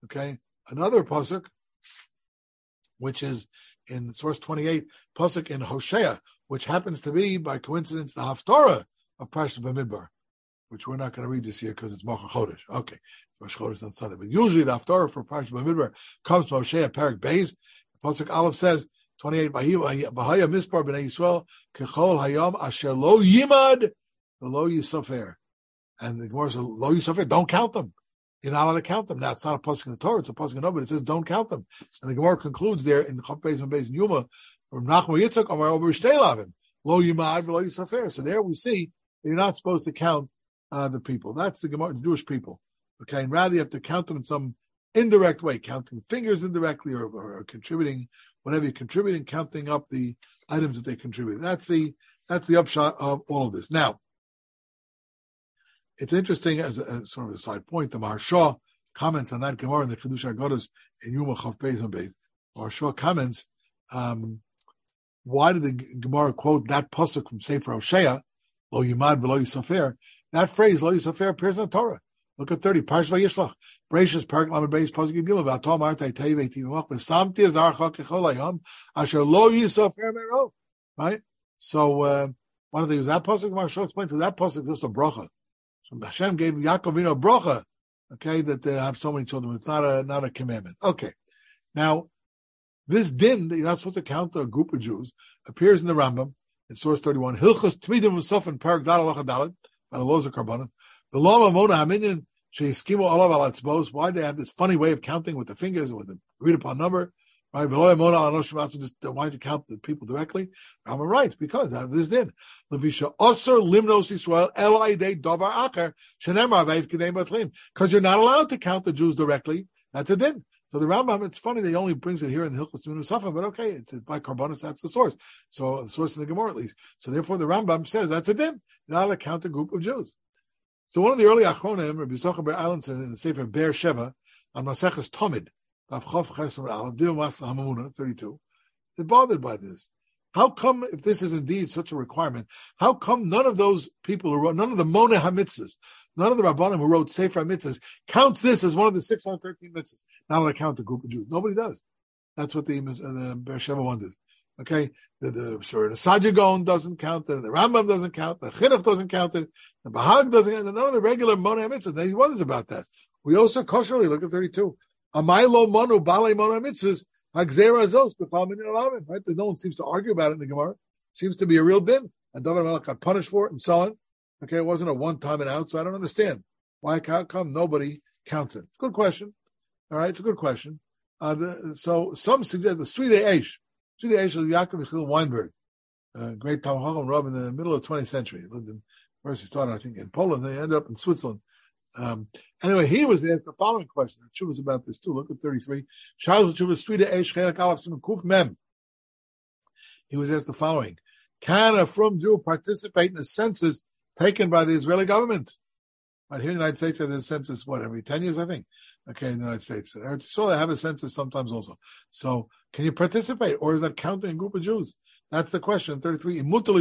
which is in source 28, pasuk in Hosea, which happens to be, by coincidence, the Haftarah of Parshas Bamidbar, which we're not going to read this year because it's Mocha Chodesh. Okay, Rosh Chodesh on Sunday. But usually the Haftarah for Parshas Bamidbar comes from Hosea, Parak Beis. Pasuk Aleph says, 28, Bahaya Mispar B'nai Yisrael, Kechol Hayam Asher Lo Yimad, Lo Yisofer. And the Gemara says, Lo Yisofer, don't count them. You're not allowed to count them. Now, it's not a pasuk in the Torah, it's a pasuk in the but it says don't count them. And the Gemara concludes there in Chaf Beis and Beis and Yuma, from Nachman Yitzchak, Amar over Shteilavim, Lo Yimad, Lo Yisofer. So there we see that you're not supposed to count the people. That's the Gemara, the Jewish people. Okay, and rather you have to count them in some indirect way, counting fingers indirectly or contributing, whatever you're contributing, counting up the items that they contribute. That's the upshot of all of this. Now, it's interesting as a sort of a side point. The Maharsha comments on that Gemara in the Chidush Agodos in Yuma Chaf Beis and Beis. Maharsha comments, why did the Gemara quote that pasuk from Sefer Hosea, Lo Yimad V'Lo Yisofer? That phrase Lo Yisofer appears in the Torah. Look at 30. Parshas Vayishlach. Bereshis Parak Lamed Beis Pasuk Gimel. V'Atom Artei Tei V'Ti V'Mach V'Samti Azarcha Kechol Hayom Asher Lo Yisofer Mero. Right. So why don't they use that pasuk? Maharsha explains that that pasuk is just a bracha. So Hashem gave Yaakov a bracha, okay, that they have so many children. It's not a commandment. Okay. Now, this din, that you're not supposed to count a group of Jews, appears in the Rambam, in source 31. Hilchos Tmidim Musaf Parak Dal Halacha Dalet, by the laws of Karbanos. The law of Mona Haminyan, Sheyiskimu Olav Al Atzbos. Why they have this funny way of counting with the fingers, with the agreed upon number. Right? Why don't you count the people directly? Rambam writes, because that is din. Levisha Osir Limnos Yisrael Elaydei Davar Acher Shenemar Veiv Kidei Batlim. Because you're not allowed to count the Jews directly. That's a din. So the Rambam, it's funny, they only brings it here in the Hilchos Tmidim Musaf, but okay, it's by Karbanos, that's the source. So the source in the Gemara at least. So therefore the Rambam says that's a din. You're not allowed to count a group of Jews. So one of the early Achronim, Rabbi Yisachar Ber Eilanson, in the Sefer Be'er Sheva, on Maseches Tomid, 32. They're bothered by this. How come, if this is indeed such a requirement, how come none of those people who wrote, none of the Moneh HaMitzvahs, none of the Rabbanim who wrote Sefer HaMitzvahs counts this as one of the 613 mitzvahs? Now that I count the group of Jews. Nobody does. That's what the Be'er Sheva wanted. Okay? The Saadia Gaon doesn't count it, the Rambam doesn't count, the Chinuch doesn't count it, the Bahag doesn't count it, none of the regular Moneh HaMitzvahs. He wonders about that. We also kosherly look at 32. Amaylo monu balei monu mitzvahs hagzera azos b'chal minyan alavim. Right? No one seems to argue about it in the Gemara. It seems to be a real din, and David Melech got punished for it, and so on. Okay, it wasn't a one-time and out, so I don't understand why. How come nobody counts it? It's a good question. All right, it's a good question. So some suggest the Sridei Eish of Yaakov Michal Weinberg, great Talmud Chacham Rav in the middle of the 20th century. He lived first he started, I think, in Poland, then he ended up in Switzerland. Anyway, he was asked the following question. The Tshuva was about this too. Look at 33. He was asked the following: can a frum Jew participate in the census taken by the Israeli government? Right here in the United States, there's a census, every 10 years, I think? Okay, in the United States. So they have a census sometimes also. So can you participate? Or is that counting a group of Jews? That's the question. 33.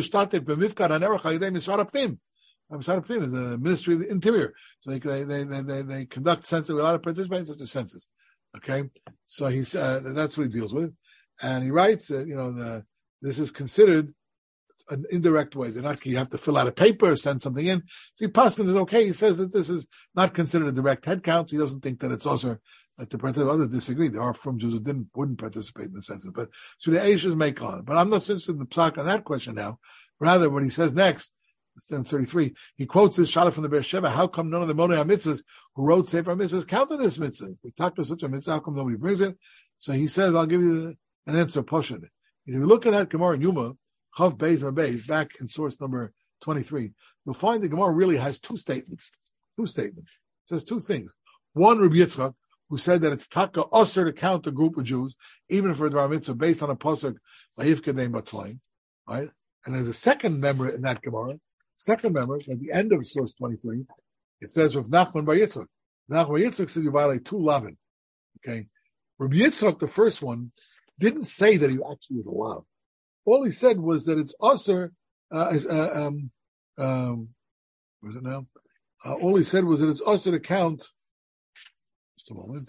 Mishrad HaPnim is the Ministry of the Interior. So they conduct census without participating in such a census. Okay? So he said, that's what he deals with. And he writes, this is considered an indirect way. They're not, you have to fill out a paper, send something in. So Paskin is okay. He says that this is not considered a direct head count. He doesn't think that it's also like the participate. Others disagree. There are from Jews who wouldn't participate in the census. But so the Aishas make on. But I'm not interested in the psak on that question now. Rather, what he says next, 33, he quotes this Shala from the Beersheba. How come none of the Monei HaMitzvahs who wrote Sefer HaMitzvahs counted this mitzvah? We talked to such a mitzvah. How come nobody brings it? So he says, I'll give you an answer, Poshet. If you look at that Gemara in Yuma, Chav Beis Beis, back in source number 23, you'll find the Gemara really has two statements. It says two things. One, Rabbi Yitzchak, who said that it's taka usher to count a group of Jews, even for a Dvar Mitzvah, based on a pasuk, Vayif Kedei Batlaim, right? And there's a second member in that Gemara, at the end of source 23, it says with Nachman Bar Yitzchak. Nachman Bar Yitzchak says you violate 2 lavin. Okay? Rabbi Yitzchak, the first one, didn't say that he actually was allowed. All he said was that it's usher, what is it now? All he said was that it's usher to count, just a moment.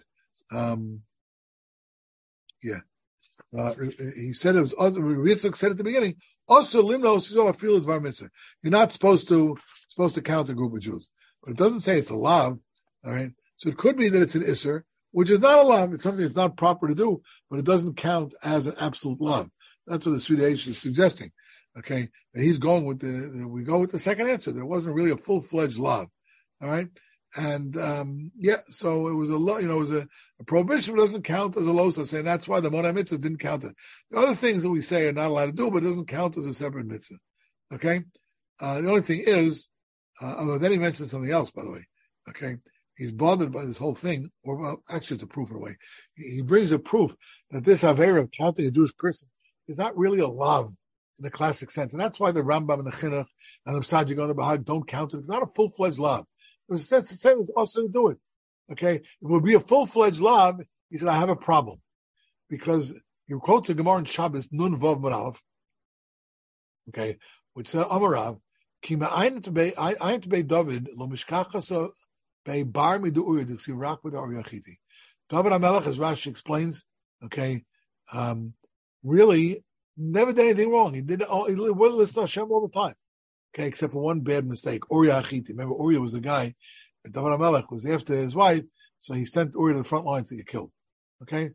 He said it was also, Yitzchak said at the beginning, also limnos feel dvar mitzvah. You're not supposed to count a group of Jews, but it doesn't say it's a lav. All right, so it could be that it's an isser, which is not a lav. It's something that's not proper to do, but it doesn't count as an absolute lav. That's what the Sridei is suggesting. Okay, and he's going with we go with the second answer. There wasn't really a full-fledged lav. All right. And so it was it was a prohibition, but it doesn't count as a losa, and that's why the Monei Mitzvah didn't count it. The other things that we say are not allowed to do, but it doesn't count as a separate mitzvah. Okay? The only thing is, although then he mentions something else, by the way. Okay? He's bothered by this whole thing, or well, actually it's a proof in a way. He brings a proof that this Avera of counting a Jewish person is not really a lav in the classic sense. And that's why the Rambam and the Chinuch and the Psad Yigon and the Bahag don't count it. It's not a full-fledged lav. That's the same as also to do it. Okay? If it would be a full-fledged lav, he said, I have a problem. Because he quotes a Gemara in Shabbos, Nun Vav Maralv, okay, which says, Amarav, Ki ma'ayin to be David, lo mishkachas be bar midu uri, to see rock with Uri Achiti. David HaMelech, as Rashi explains, okay, really never did anything wrong. He would listen to Hashem all the time. Okay, except for one bad mistake. Uriah Achiti. Remember, Uriah was the guy, David HaMelech was after his wife, so he sent Uriah to the front lines to get killed. Okay?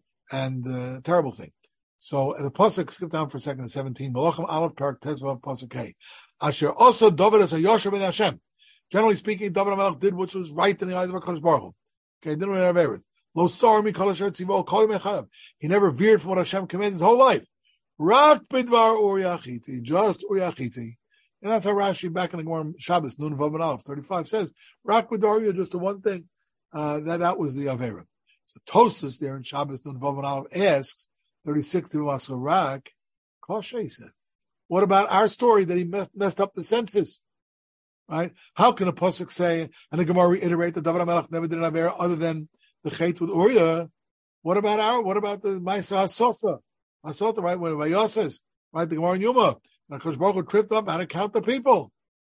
And terrible thing. So the Pasuk, skip down for a second, 17. Malachim Aleph Parak Tezvav Pasuk Hey. Asher also David as a Yosher ben Hashem. Generally speaking, David HaMelech did which was right in the eyes of HaKadosh Baruch Hu. Okay, didn't really have errors. Lo sar mi kol asher tzivo kol yemei chayv. He never veered from what Hashem commanded his whole life. Rak bidvar Uriah Achiti. Just Uriah Achiti. And that's how Rashi back in the Gemara Shabbos, Nun Vav Aleph 35 says, Rak B'Daria, just the one thing, that was the Avera. So Tosas there in Shabbos, Nun Vav Aleph asks, 36 to Maso Rak, Koshe, he said, what about our story that he messed up the census? Right? How can a Pasuk say, and the Gemara reiterate that David HaMelech never did an Avera other than the Chait with Uriah? What about the Maisa HaSosa? HaSosa, right? When Vayoses, right? The Gemara in Yuma. Because Baruch Hu tripped up how to count the people.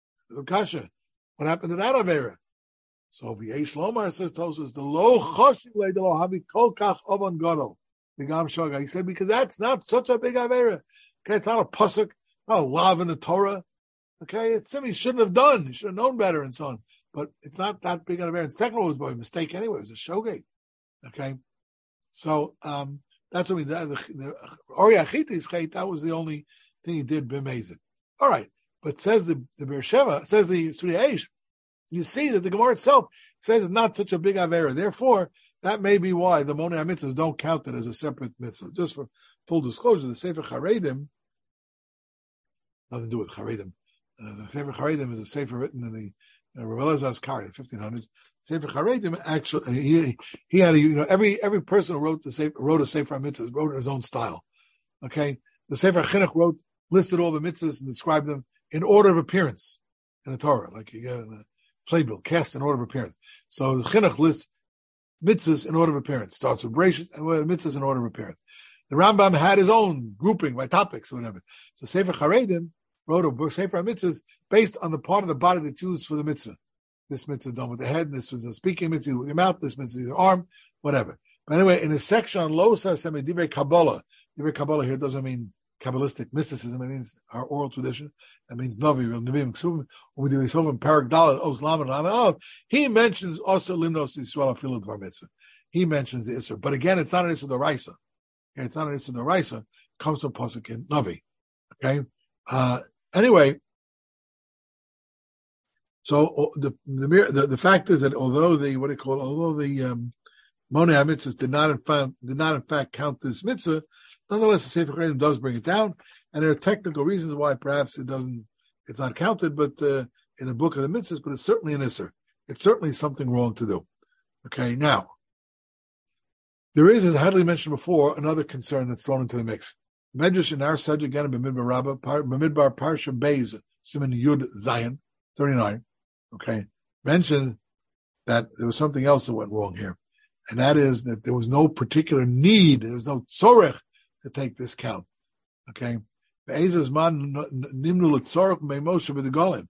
Kasha. What happened to that Avera? So V'yesh Lomar says Tosfos, the lo choshiv the lo havi kol kach ovan gadol. B'gam shoga. He said, because that's not such a big Avera. Okay, it's not a pasuk, not a lav in the Torah. Okay, it's something he shouldn't have done. He should have known better and so on. But it's not that big an Avera. And second one was by mistake anyway. It was a shogeg. Okay? So, that's what we did. The Uriah Achiti's chait, that was the only thing he did b'mezid. All right, but says the Beersheba, says the Sridei, you see that the Gemara itself says it's not such a big avera. Therefore, that may be why the Monei HaMitzvahs don't count it as a separate mitzvah. Just for full disclosure, the Sefer Charedim, nothing to do with Charedim. The Sefer Charedim is a sefer written in the Rav Elazar Azkari, the 1500s. Sefer Charedim actually he had every person who wrote a Sefer HaMitzvahs wrote in his own style. Okay, the Sefer Chinuch listed all the mitzvahs and described them in order of appearance in the Torah, like you get in a playbill, cast in order of appearance. So the Chinuch lists mitzvahs in order of appearance. Starts with Bereshit and mitzvahs in order of appearance. The Rambam had his own grouping by topics or whatever. So Sefer Charedim wrote a Sefer HaMitzvahs based on the part of the body that's used for the mitzvah. This mitzvah done with the head, this was a speaking mitzvah with your mouth, this mitzvah with your arm, whatever. But anyway, in a section on Lo Sasem Divrei Kabbalah, Divrei Kabbalah here doesn't mean Kabbalistic mysticism. It means our oral tradition. That means Navi, Nevi'im, Ksuvim, with the Yisov Parak Dalet, Os Lamed, Lamed Aleph. He mentions also Limnos Yisrael Afilu Dvar Mitzvah. He mentions the Isser. But again, it's not an Isser D'Oraisa. Okay, it's not an Isser D'Oraisa. It comes from Pasuk in Navi. Okay? Anyway, so the fact is that although the Monei HaMitzvahs did not in fact count this mitzvah, nonetheless the Sefer Chaim does bring it down, and there are technical reasons why perhaps it's not counted, but in the book of the mitzvahs, but it's certainly an Isser. It's certainly something wrong to do. Okay, now there is, as Hadley mentioned before, another concern that's thrown into the mix. Medrash in our subject again, Bamidbar Rabbah, Bamidbar Parsha Beis, Siman Yud Zayin, 39. Okay, mentioned that there was something else that went wrong here, and that is that there was no particular need, there was no tzorech to take this count. Okay, nimnu l'tzorech mei Moshe b'degolim,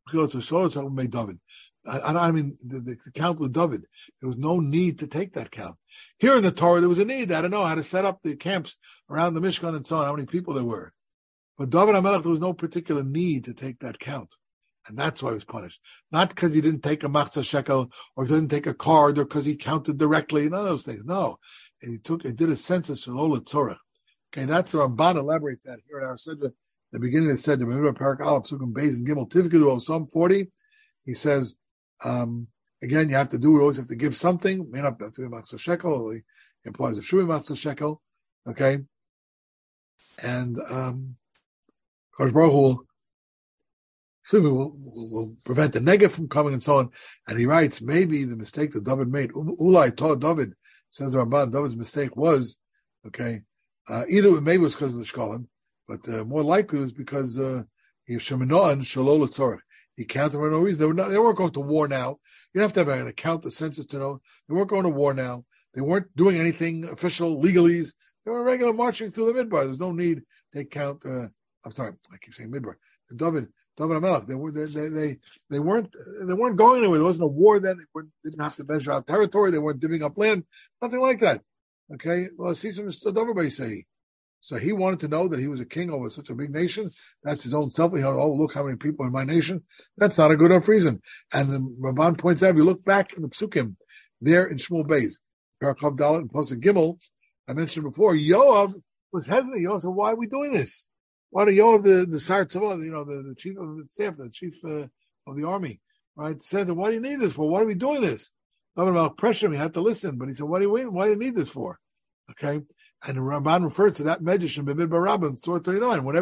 I mean the count with David. There was no need to take that count. Here in the Torah, there was a need. I don't know how to set up the camps around the Mishkan and so on, how many people there were. But David HaMelech, there was no particular need to take that count. And that's why he was punished. Not because he didn't take a machzah shekel, or he didn't take a card, or because he counted directly, none of those things. No. And he did a census for Lola Tzorah. Okay, that's the Ramban elaborates that here in our Sedra. The beginning of the Sedra, Bamidbar Parak Aleph, Psukim Beis and Gimel, Tivkedu, Psalm 40, he says, again, you always have to give something. May not have to be machzah shekel, it implies a shuvi machzah shekel. Okay? And Kodesh Baruch Hu will prevent the negative from coming and so on. And he writes, maybe the mistake that David made, Ulai taught David, says the Ramban, David's mistake was, okay, either maybe it was because of the Shkolim, but more likely it was because he Sheminoan Shalol Tzorech. He counted for no reason. They weren't going to war now. You don't have to have an account, the census to know. They weren't going to war now. They weren't doing anything official, legalese. They were regular marching through the Midbar. There's no need to count. I'm sorry, I keep saying Midbar. David HaMelech. They weren't going anywhere. There wasn't a war then. They didn't have to measure out territory. They weren't divvying up land. Nothing like that. Okay. Well, see some everybody say. So he wanted to know that he was a king over such a big nation. That's his own self. Oh, look how many people in my nation. That's not a good enough reason. And the Ramban points out, if you look back in the Psukim, there in Shmuel Beis, Parakov Dalet and Pasuk Gimel, I mentioned before, Yoav was hesitant. Yoav said, why are we doing this? Why do Yoav, the Sar Tzavah, the chief of the staff, the chief of the army, right, said, why do you need this for? Why are we doing this? David HaMelech pressured him. He had to listen. But he said, why do you need this for? Okay. And Ramban refers to that Medrash in Bamidbar Rabbah in Surah 39. When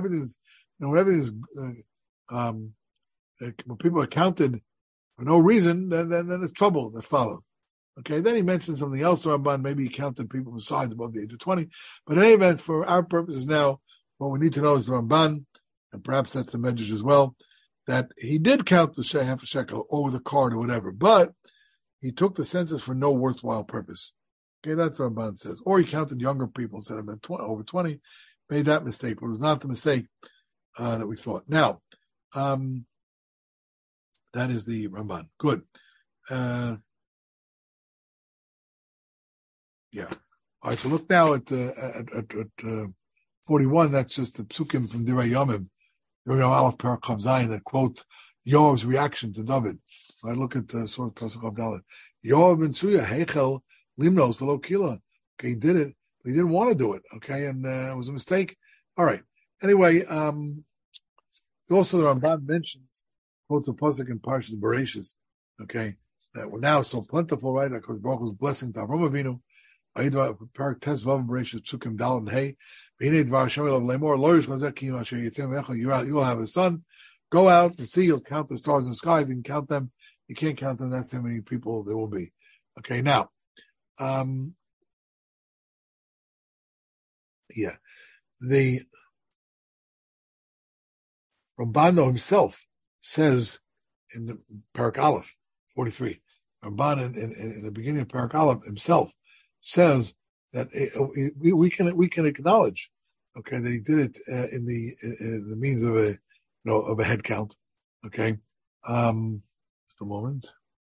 people are counted for no reason, then it's trouble that follows. Okay, then he mentions something else, Ramban. Maybe he counted people besides above the age of 20. But in any event, for our purposes now, what we need to know is Ramban, and perhaps that's the Medrash as well, that he did count the half a shekel or the card or whatever, but he took the census for no worthwhile purpose. Okay, that's what Ramban says. Or he counted younger people instead of over 20, made that mistake, but it was not the mistake that we thought. Now, that is the Ramban. Good. Yeah. All right, so look now at 41. That's just the psukim from Direi Yomim. Direi Aleph Parak Chav Zayin that quote Yoav's reaction to David. All right, look at Surah Pasuk Chav Dalet. Yoav ben Suya Heichel Limnos v'lo Kila. Okay, he did it, but he didn't want to do it. Okay, and it was a mistake. All right. Anyway, also the Ramban mentions quotes a pasuk in Parshas Bereshis. Okay, that were now so plentiful, right? That Kodesh Baruch Hu's blessing to Avraham Avinu. Parak Tes Vav Bereshis Psukim Dal and Hey. You will have a son. Go out and see. You'll count the stars in the sky. If you can count them, you can't count them. That's how many people there will be. Okay, now, the Rambano himself says in the Parak Aleph 43. Ramban in the beginning of Parak Aleph himself says that we can acknowledge, okay, that he did it in the means of a head count, okay. Just a moment.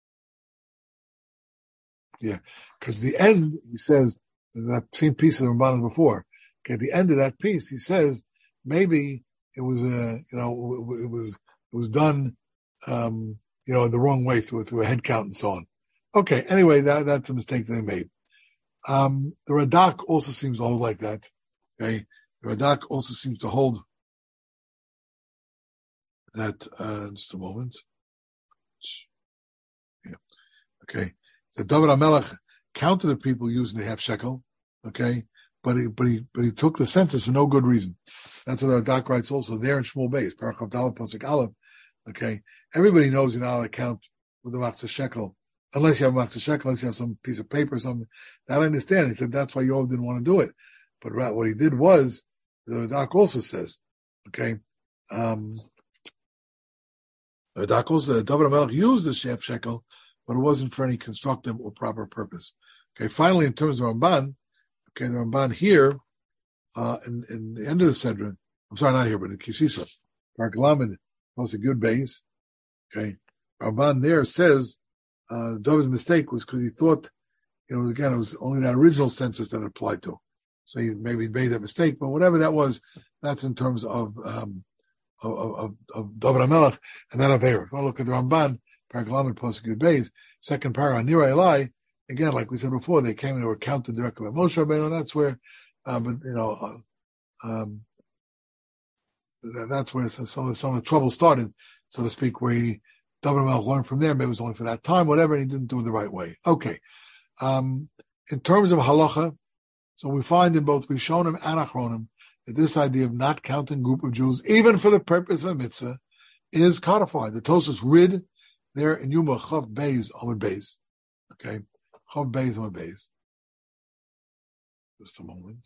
Yeah, because the end he says that same piece of the Ramban as before. Okay, at the end of that piece he says maybe it was it was done in the wrong way through a head count and so on. Okay, anyway, that's a mistake they made. The Radak also seems to hold like that. Okay, the Radak also seems to hold that. Just a moment. Yeah. Okay. So David HaMelech counted the people using the half shekel. Okay, but he took the census for no good reason. That's what Radak writes also there in Shmuel Beis, Parachav Daled Pasuk Aleph. Okay, everybody knows you're not allowed to count with the machzor shekel unless you have a machzor shekel, unless you have some piece of paper or something. That I understand. He said that's why Yoav didn't want to do it. But what he did was, the Radak also says, okay, the Radak also, David HaMelech used the half shekel, but it wasn't for any constructive or proper purpose. Okay, finally, in terms of Ramban, okay, the Ramban here, in the end of the Sedra, I'm sorry, not here, but in Kisisa, Park Lamed, was a good base. Okay, Ramban there says David's mistake was because he thought, again, it was only that original census that it applied to. So he maybe made that mistake, but whatever that was, that's in terms of David HaMelech and that of Erev. Well, look at the Ramban, Park Lamed, Pasuk Good Base, second paragraph, Nira Eli. Again, like we said before, they came and were counted directly by Moshe Rabbeinu, and that's where, that's where some of the trouble started, so to speak, where David HaMelech learned from there. Maybe it was only for that time, whatever, and he didn't do it the right way. Okay. In terms of halacha, so we find in both Rishonim and Achronim that this idea of not counting a group of Jews, even for the purpose of a mitzvah, is codified. The Tosfos Rid there in Yuma Chav Beis Amud Beis. Okay. Chav Beis Amud Beis. Just a moment.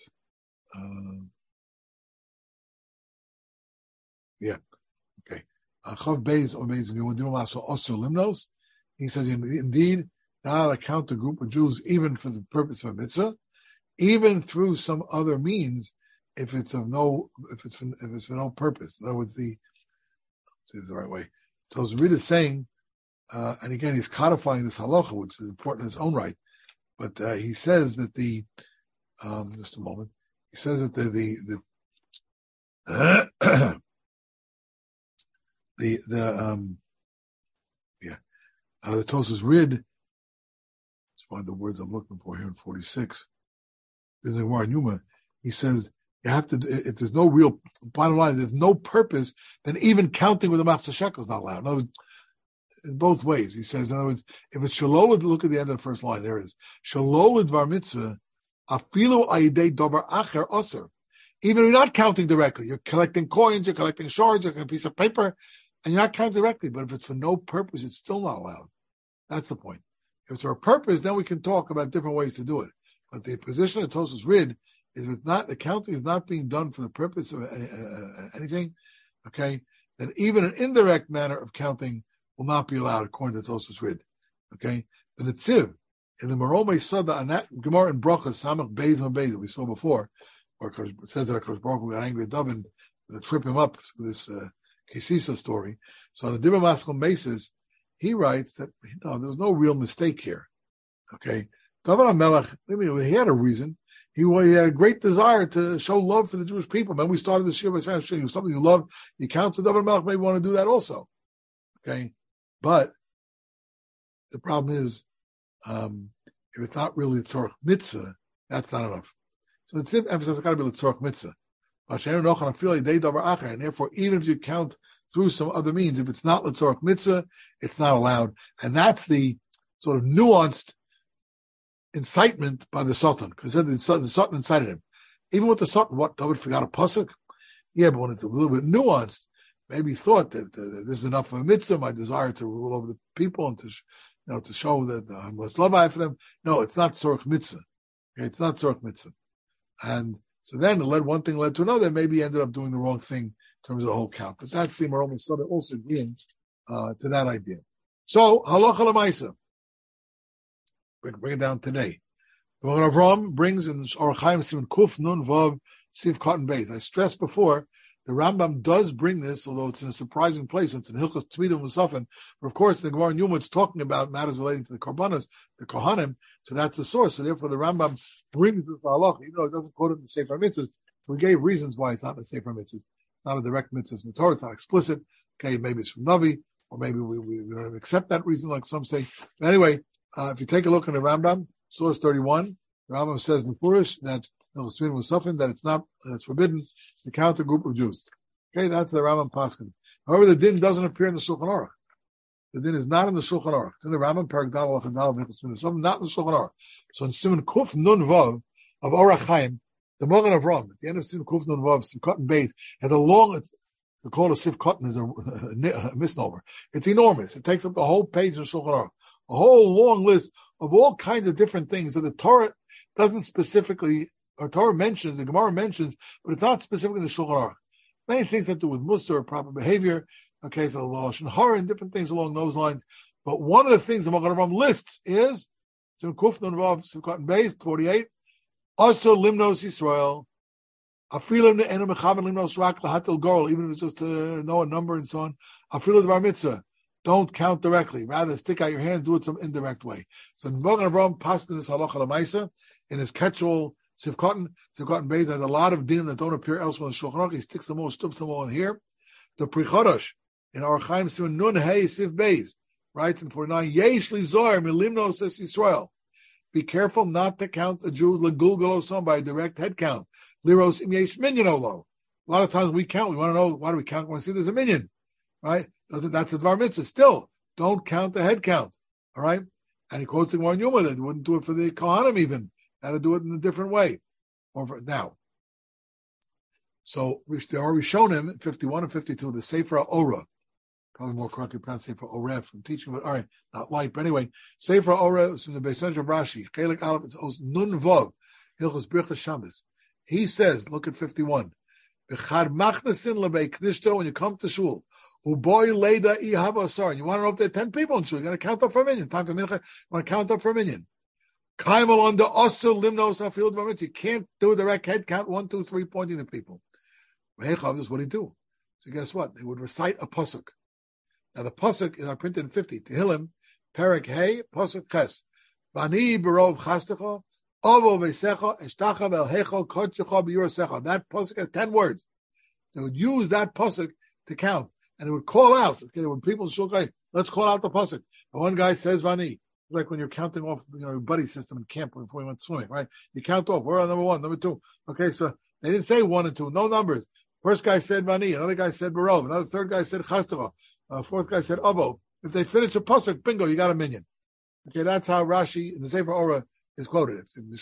Yeah. Okay. Chav Beis Amud Beis in Yuma Dimaso Osir Limnos. He says, indeed, now I count a group of Jews even for the purpose of a mitzvah, even through some other means, if it's for no purpose. In other words, say this the right way. So Rid is saying, and again, he's codifying this halacha, which is important in its own right. But he says that just a moment. He says that the Tosfos Rid. Let's find the words I'm looking for here in 46. There's a Gemara in Yuma. He says you have to. If there's no real bottom line, there's no purpose, then even counting with the machzor shekel is not allowed. In other words, in both ways, he says. In other words, if it's shalol, look at the end of the first line. There it is shalol dvar mitzvah, afilu ayidei davar acher aser. Even if you're not counting directly, you're collecting coins, you're collecting shards, you're collecting a piece of paper, and you're not counting directly. But if it's for no purpose, it's still not allowed. That's the point. If it's for a purpose, then we can talk about different ways to do it. But the position of Tosfos Rid is if not the counting is not being done for the purpose of anything, okay, then even an indirect manner of counting will not be allowed according to Tosfos Rid. Okay, the Netziv in the Maromei Sada and that Gemara in Brachas Samach Beis and Beis that we saw before, or it says that Hakadosh Baruch Hu got angry at David to trip him up through this Kisisa story. So on the Dibur Maschil basis, he writes that there was no real mistake here. Okay. David HaMelech, he had a reason. He had a great desire to show love for the Jewish people. Remember, we started this year by saying, something you love, you count to David HaMelech, maybe want to do that also. Okay? But the problem is, if it's not really a tzorach mitzvah, that's not enough. So it's emphasis has got to be a tzorach mitzvah. And therefore, even if you count through some other means, if it's not l'tzorach mitzvah, it's not allowed. And that's the sort of nuanced incitement by the Sultan, because the Sultan incited him. Even with the Sultan, David forgot a pasuk? Yeah, but when it's a little bit nuanced, maybe he thought that this is enough of a mitzvah, my desire to rule over the people and to show that how much love I have for them. No, it's not tzorach mitzvah. Okay, it's not tzorach mitzvah. And so then one thing led to another, maybe he ended up doing the wrong thing in terms of the whole count. But that's the Maromei Sada also agreeing to that idea. So, halacha l'maisa. Bring it down today. The Magen Avraham brings in Orach Chaim Simon Kuf Nun Vav Siv Cotton Beis. I stressed before, the Rambam does bring this, although it's in a surprising place. It's in Hilchos Tmidim Musafin. But of course, the Gemara in Yuma, it's talking about matters relating to the Korbanos, the Kohanim. So that's the source. So therefore, the Rambam brings this halacha, even though it doesn't quote it in the Sefer Mitzvahs. We gave reasons why it's not a Sefer Mitzvah. It's not a direct mitzvah from the Torah. It's not explicit. Okay, maybe it's from Navi, or maybe we don't accept that reason, like some say. But anyway, if you take a look in the Rambam, source 31, the Rambam says in the Purish that Chosmin was suffering, that it's forbidden to count a group of Jews. Okay, that's the Rambam Paskin. However, the din doesn't appear in the Shulchan Aruch. The din is not in the Shulchan Aruch. It's in the Rambam, Perek Dal, Lachandal, Chosmin, not in the Shulchan Aruch. So in Siman Kuf Nun Vav of Orach Chaim, the Mogen of Ram, at the end of Siman Kuf Nun Vav, Sivkot Beis, has a long, the call of Sivkot is a misnomer. It's enormous. It takes up the whole page of Shulchan Aruch. A whole long list of all kinds of different things that the Torah doesn't specifically, or Torah mentions, the Gemara mentions, but it's not specifically the Shulchan Aruch. Many things that do with Musar, proper behavior, okay, so Lashon Hara and different things along those lines. But one of the things the Magen Avraham lists is, so Kuf Nun Vav, Sivkot Beis, 48, also Limnos Yisrael, Afilim Ne'enu Mechaven Limnos Rak Lahatil Gorel, even if it's just to know a number and so on, Afilim Dvar Mitzvah. Don't count directly. Rather, stick out your hands, do it some indirect way. So Magen Avraham passed in this halacha lemaisa in his catch-all Sivkot Beis has a lot of din that don't appear elsewhere in Shulchan Aruch. He sticks them all, stoops them all in here. The Pri Chodosh in Orach Chaim Siman Nun Hey Siv Beis writes in 49, Yesh li Zohar milimnos es Yisrael. Be careful not to count the Jews legulgalo some by a direct head count. Liros im yesh minyan olo. A lot of times we count. We want to know, why do we count? We want to see there's a minyan, right? That's a Dvar Mitzvah. Still, don't count the head count, all right? And he quotes the Gemara in Yuma that wouldn't do it for the Kohanim even. Had to do it in a different way. Now. So there are Rishonim in 51 and 52, the Sefer Ora, probably more correctly pronounced Sefer Oreh from teaching, but all right, not light. But anyway, Sefer Oreh is from the Beis Medrash of Rashi. Chelik Aleph, it's Nun Vav, Hilchos Birchas Shabbos. He says, look at 51. When you come to shul, you want to know if there are 10 people in shul, you're going to count up for a minyan. Time for mincha, you want to count up for a minyan. You can't do a direct head count, 1, 2, 3, pointing at people. This is what he do. So guess what? They would recite a pasuk. Now the pasuk is printed in 50. Tehillim, Perek Hey, pasuk Ches. Vani berov chastecha, ovo v'secha, eshtacha v'elhecha, kodshecha b'yurasecha. That pasuk has 10 words. They would use that pasuk to count. And it would call out. Okay, when people show, let's call out the pasuk. And one guy says Vani. Like when you're counting off, your buddy system in camp before you went swimming, right? You count off. We're on number 1, number 2. Okay, so they didn't say 1 and 2, no numbers. First guy said Vani, another guy said Barov, another third guy said Chastecha, fourth guy said Abo. If they finish a pasuk, bingo, you got a minyan. Okay, that's how Rashi in the Sefer Ora is quoted.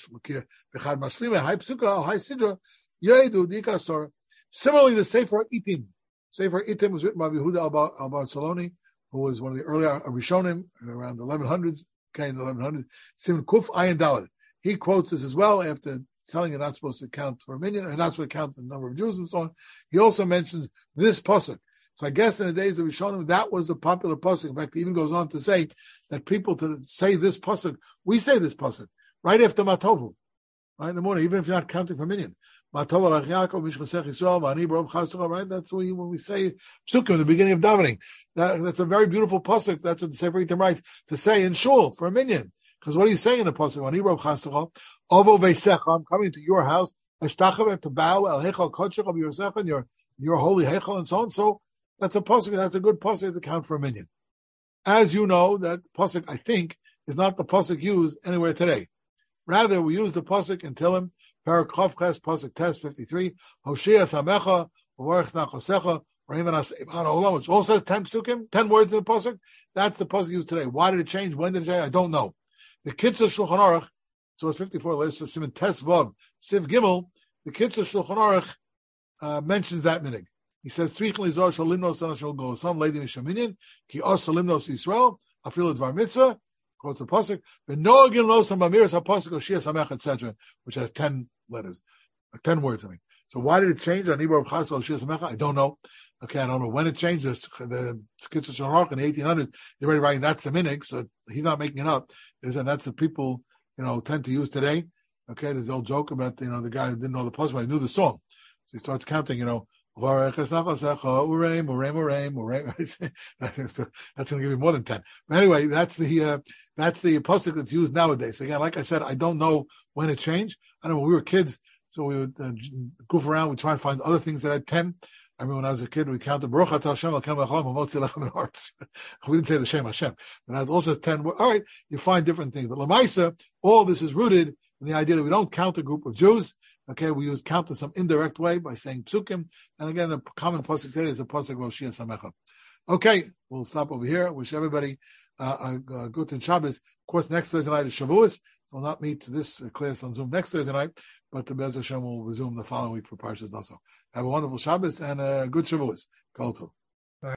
Similarly, the Sefer Itim. Sefer Itim was written by Yehuda al-Barceloni, who was one of the earlier Rishonim around the 1100s. Okay, in the 1100s. Siman Kuf Ayin Dalet. He quotes this as well after telling you're not supposed to count for a minyan, and not supposed to count the number of Jews and so on. He also mentions this pasuk. So I guess in the days of Rishonim, that was the popular pasuk. In fact, he even goes on to say that people to say this pasuk, we say this pasuk right after Matovu, right in the morning, even if you're not counting for minyan. Matovu alach Yaakov mishchasech Yisrael v'ani b'rov chastecha. Right, that's when we say psukim in the beginning of davening. That's a very beautiful pasuk. That's what the Sefer Itim writes to say in shul for a minyan. Because what are you saying in the pasuk? V'ani b'rov chastecha, ovo veisecha. I'm coming to your house. Eshtachav to bow el hechal kodshecha b'yosecha, and your holy hechal and so on. So that's a pasuk. That's a good pasuk to count for a minyan. As you know, that pasuk, I think, is not the pasuk used anywhere today. Rather, we use the pasuk in Tehillim, Perek Chof Ches, pasuk Tes 53, Hoshea Samecha, Uvarech Nachosecha, which all says 10 psukim, 10 words in the pasuk. That's the pasuk used today. Why did it change? When did it change? I don't know. The Kitzur Shulchan Aruch, so it's 54, let's just Siman Tes Vav, Siv Gimel, the Kitzur Shulchan Aruch mentions that minig. He says, Tzrich lizor shel limnos sana shel golosam lady mishaminyan ki os limnos Yisrael afil dvar mitzvah. Quotes the pasuk, v'noagim losam b'miras hapasuk oshias hamech etc., which has 10 letters, 10 words. I mean, so why did it change on Ibra Chasal oshias hamech? I don't know. Okay, I don't know when it changed. The Kitzur Shulchan Aruch in the 1800s, they're already writing that's the minig, so he's not making it up. And that's what people tend to use today. Okay, there's the old joke about the guy who didn't know the pasuk, but he knew the song, so he starts counting. That's going to give you more than 10. But anyway, that's the pasuk that's used nowadays. So again, like I said, I don't know when it changed. I know when we were kids, So we would goof around. We try and find other things that had 10. I remember when I was a kid, we counted Baruch Atah Hashem Elokeinu Melech Haolam Hamotzi Lechem Min Haaretz. We didn't say the Shem Hashem, but it also 10. All right, you find different things. But Lamaisa, all this is rooted in the idea that we don't count a group of Jews. Okay, we count in some indirect way by saying psukim. And again, the common pasuk today is the pasuk of Shia Samecha. Okay, we'll stop over here. Wish everybody a good Shabbos. Of course, next Thursday night is Shavuos. So we'll not meet this class on Zoom next Thursday night, but the Be'ez Hashem will resume the following week for Parshas Naso. Have a wonderful Shabbos and a good Shavuos. Kol Tov.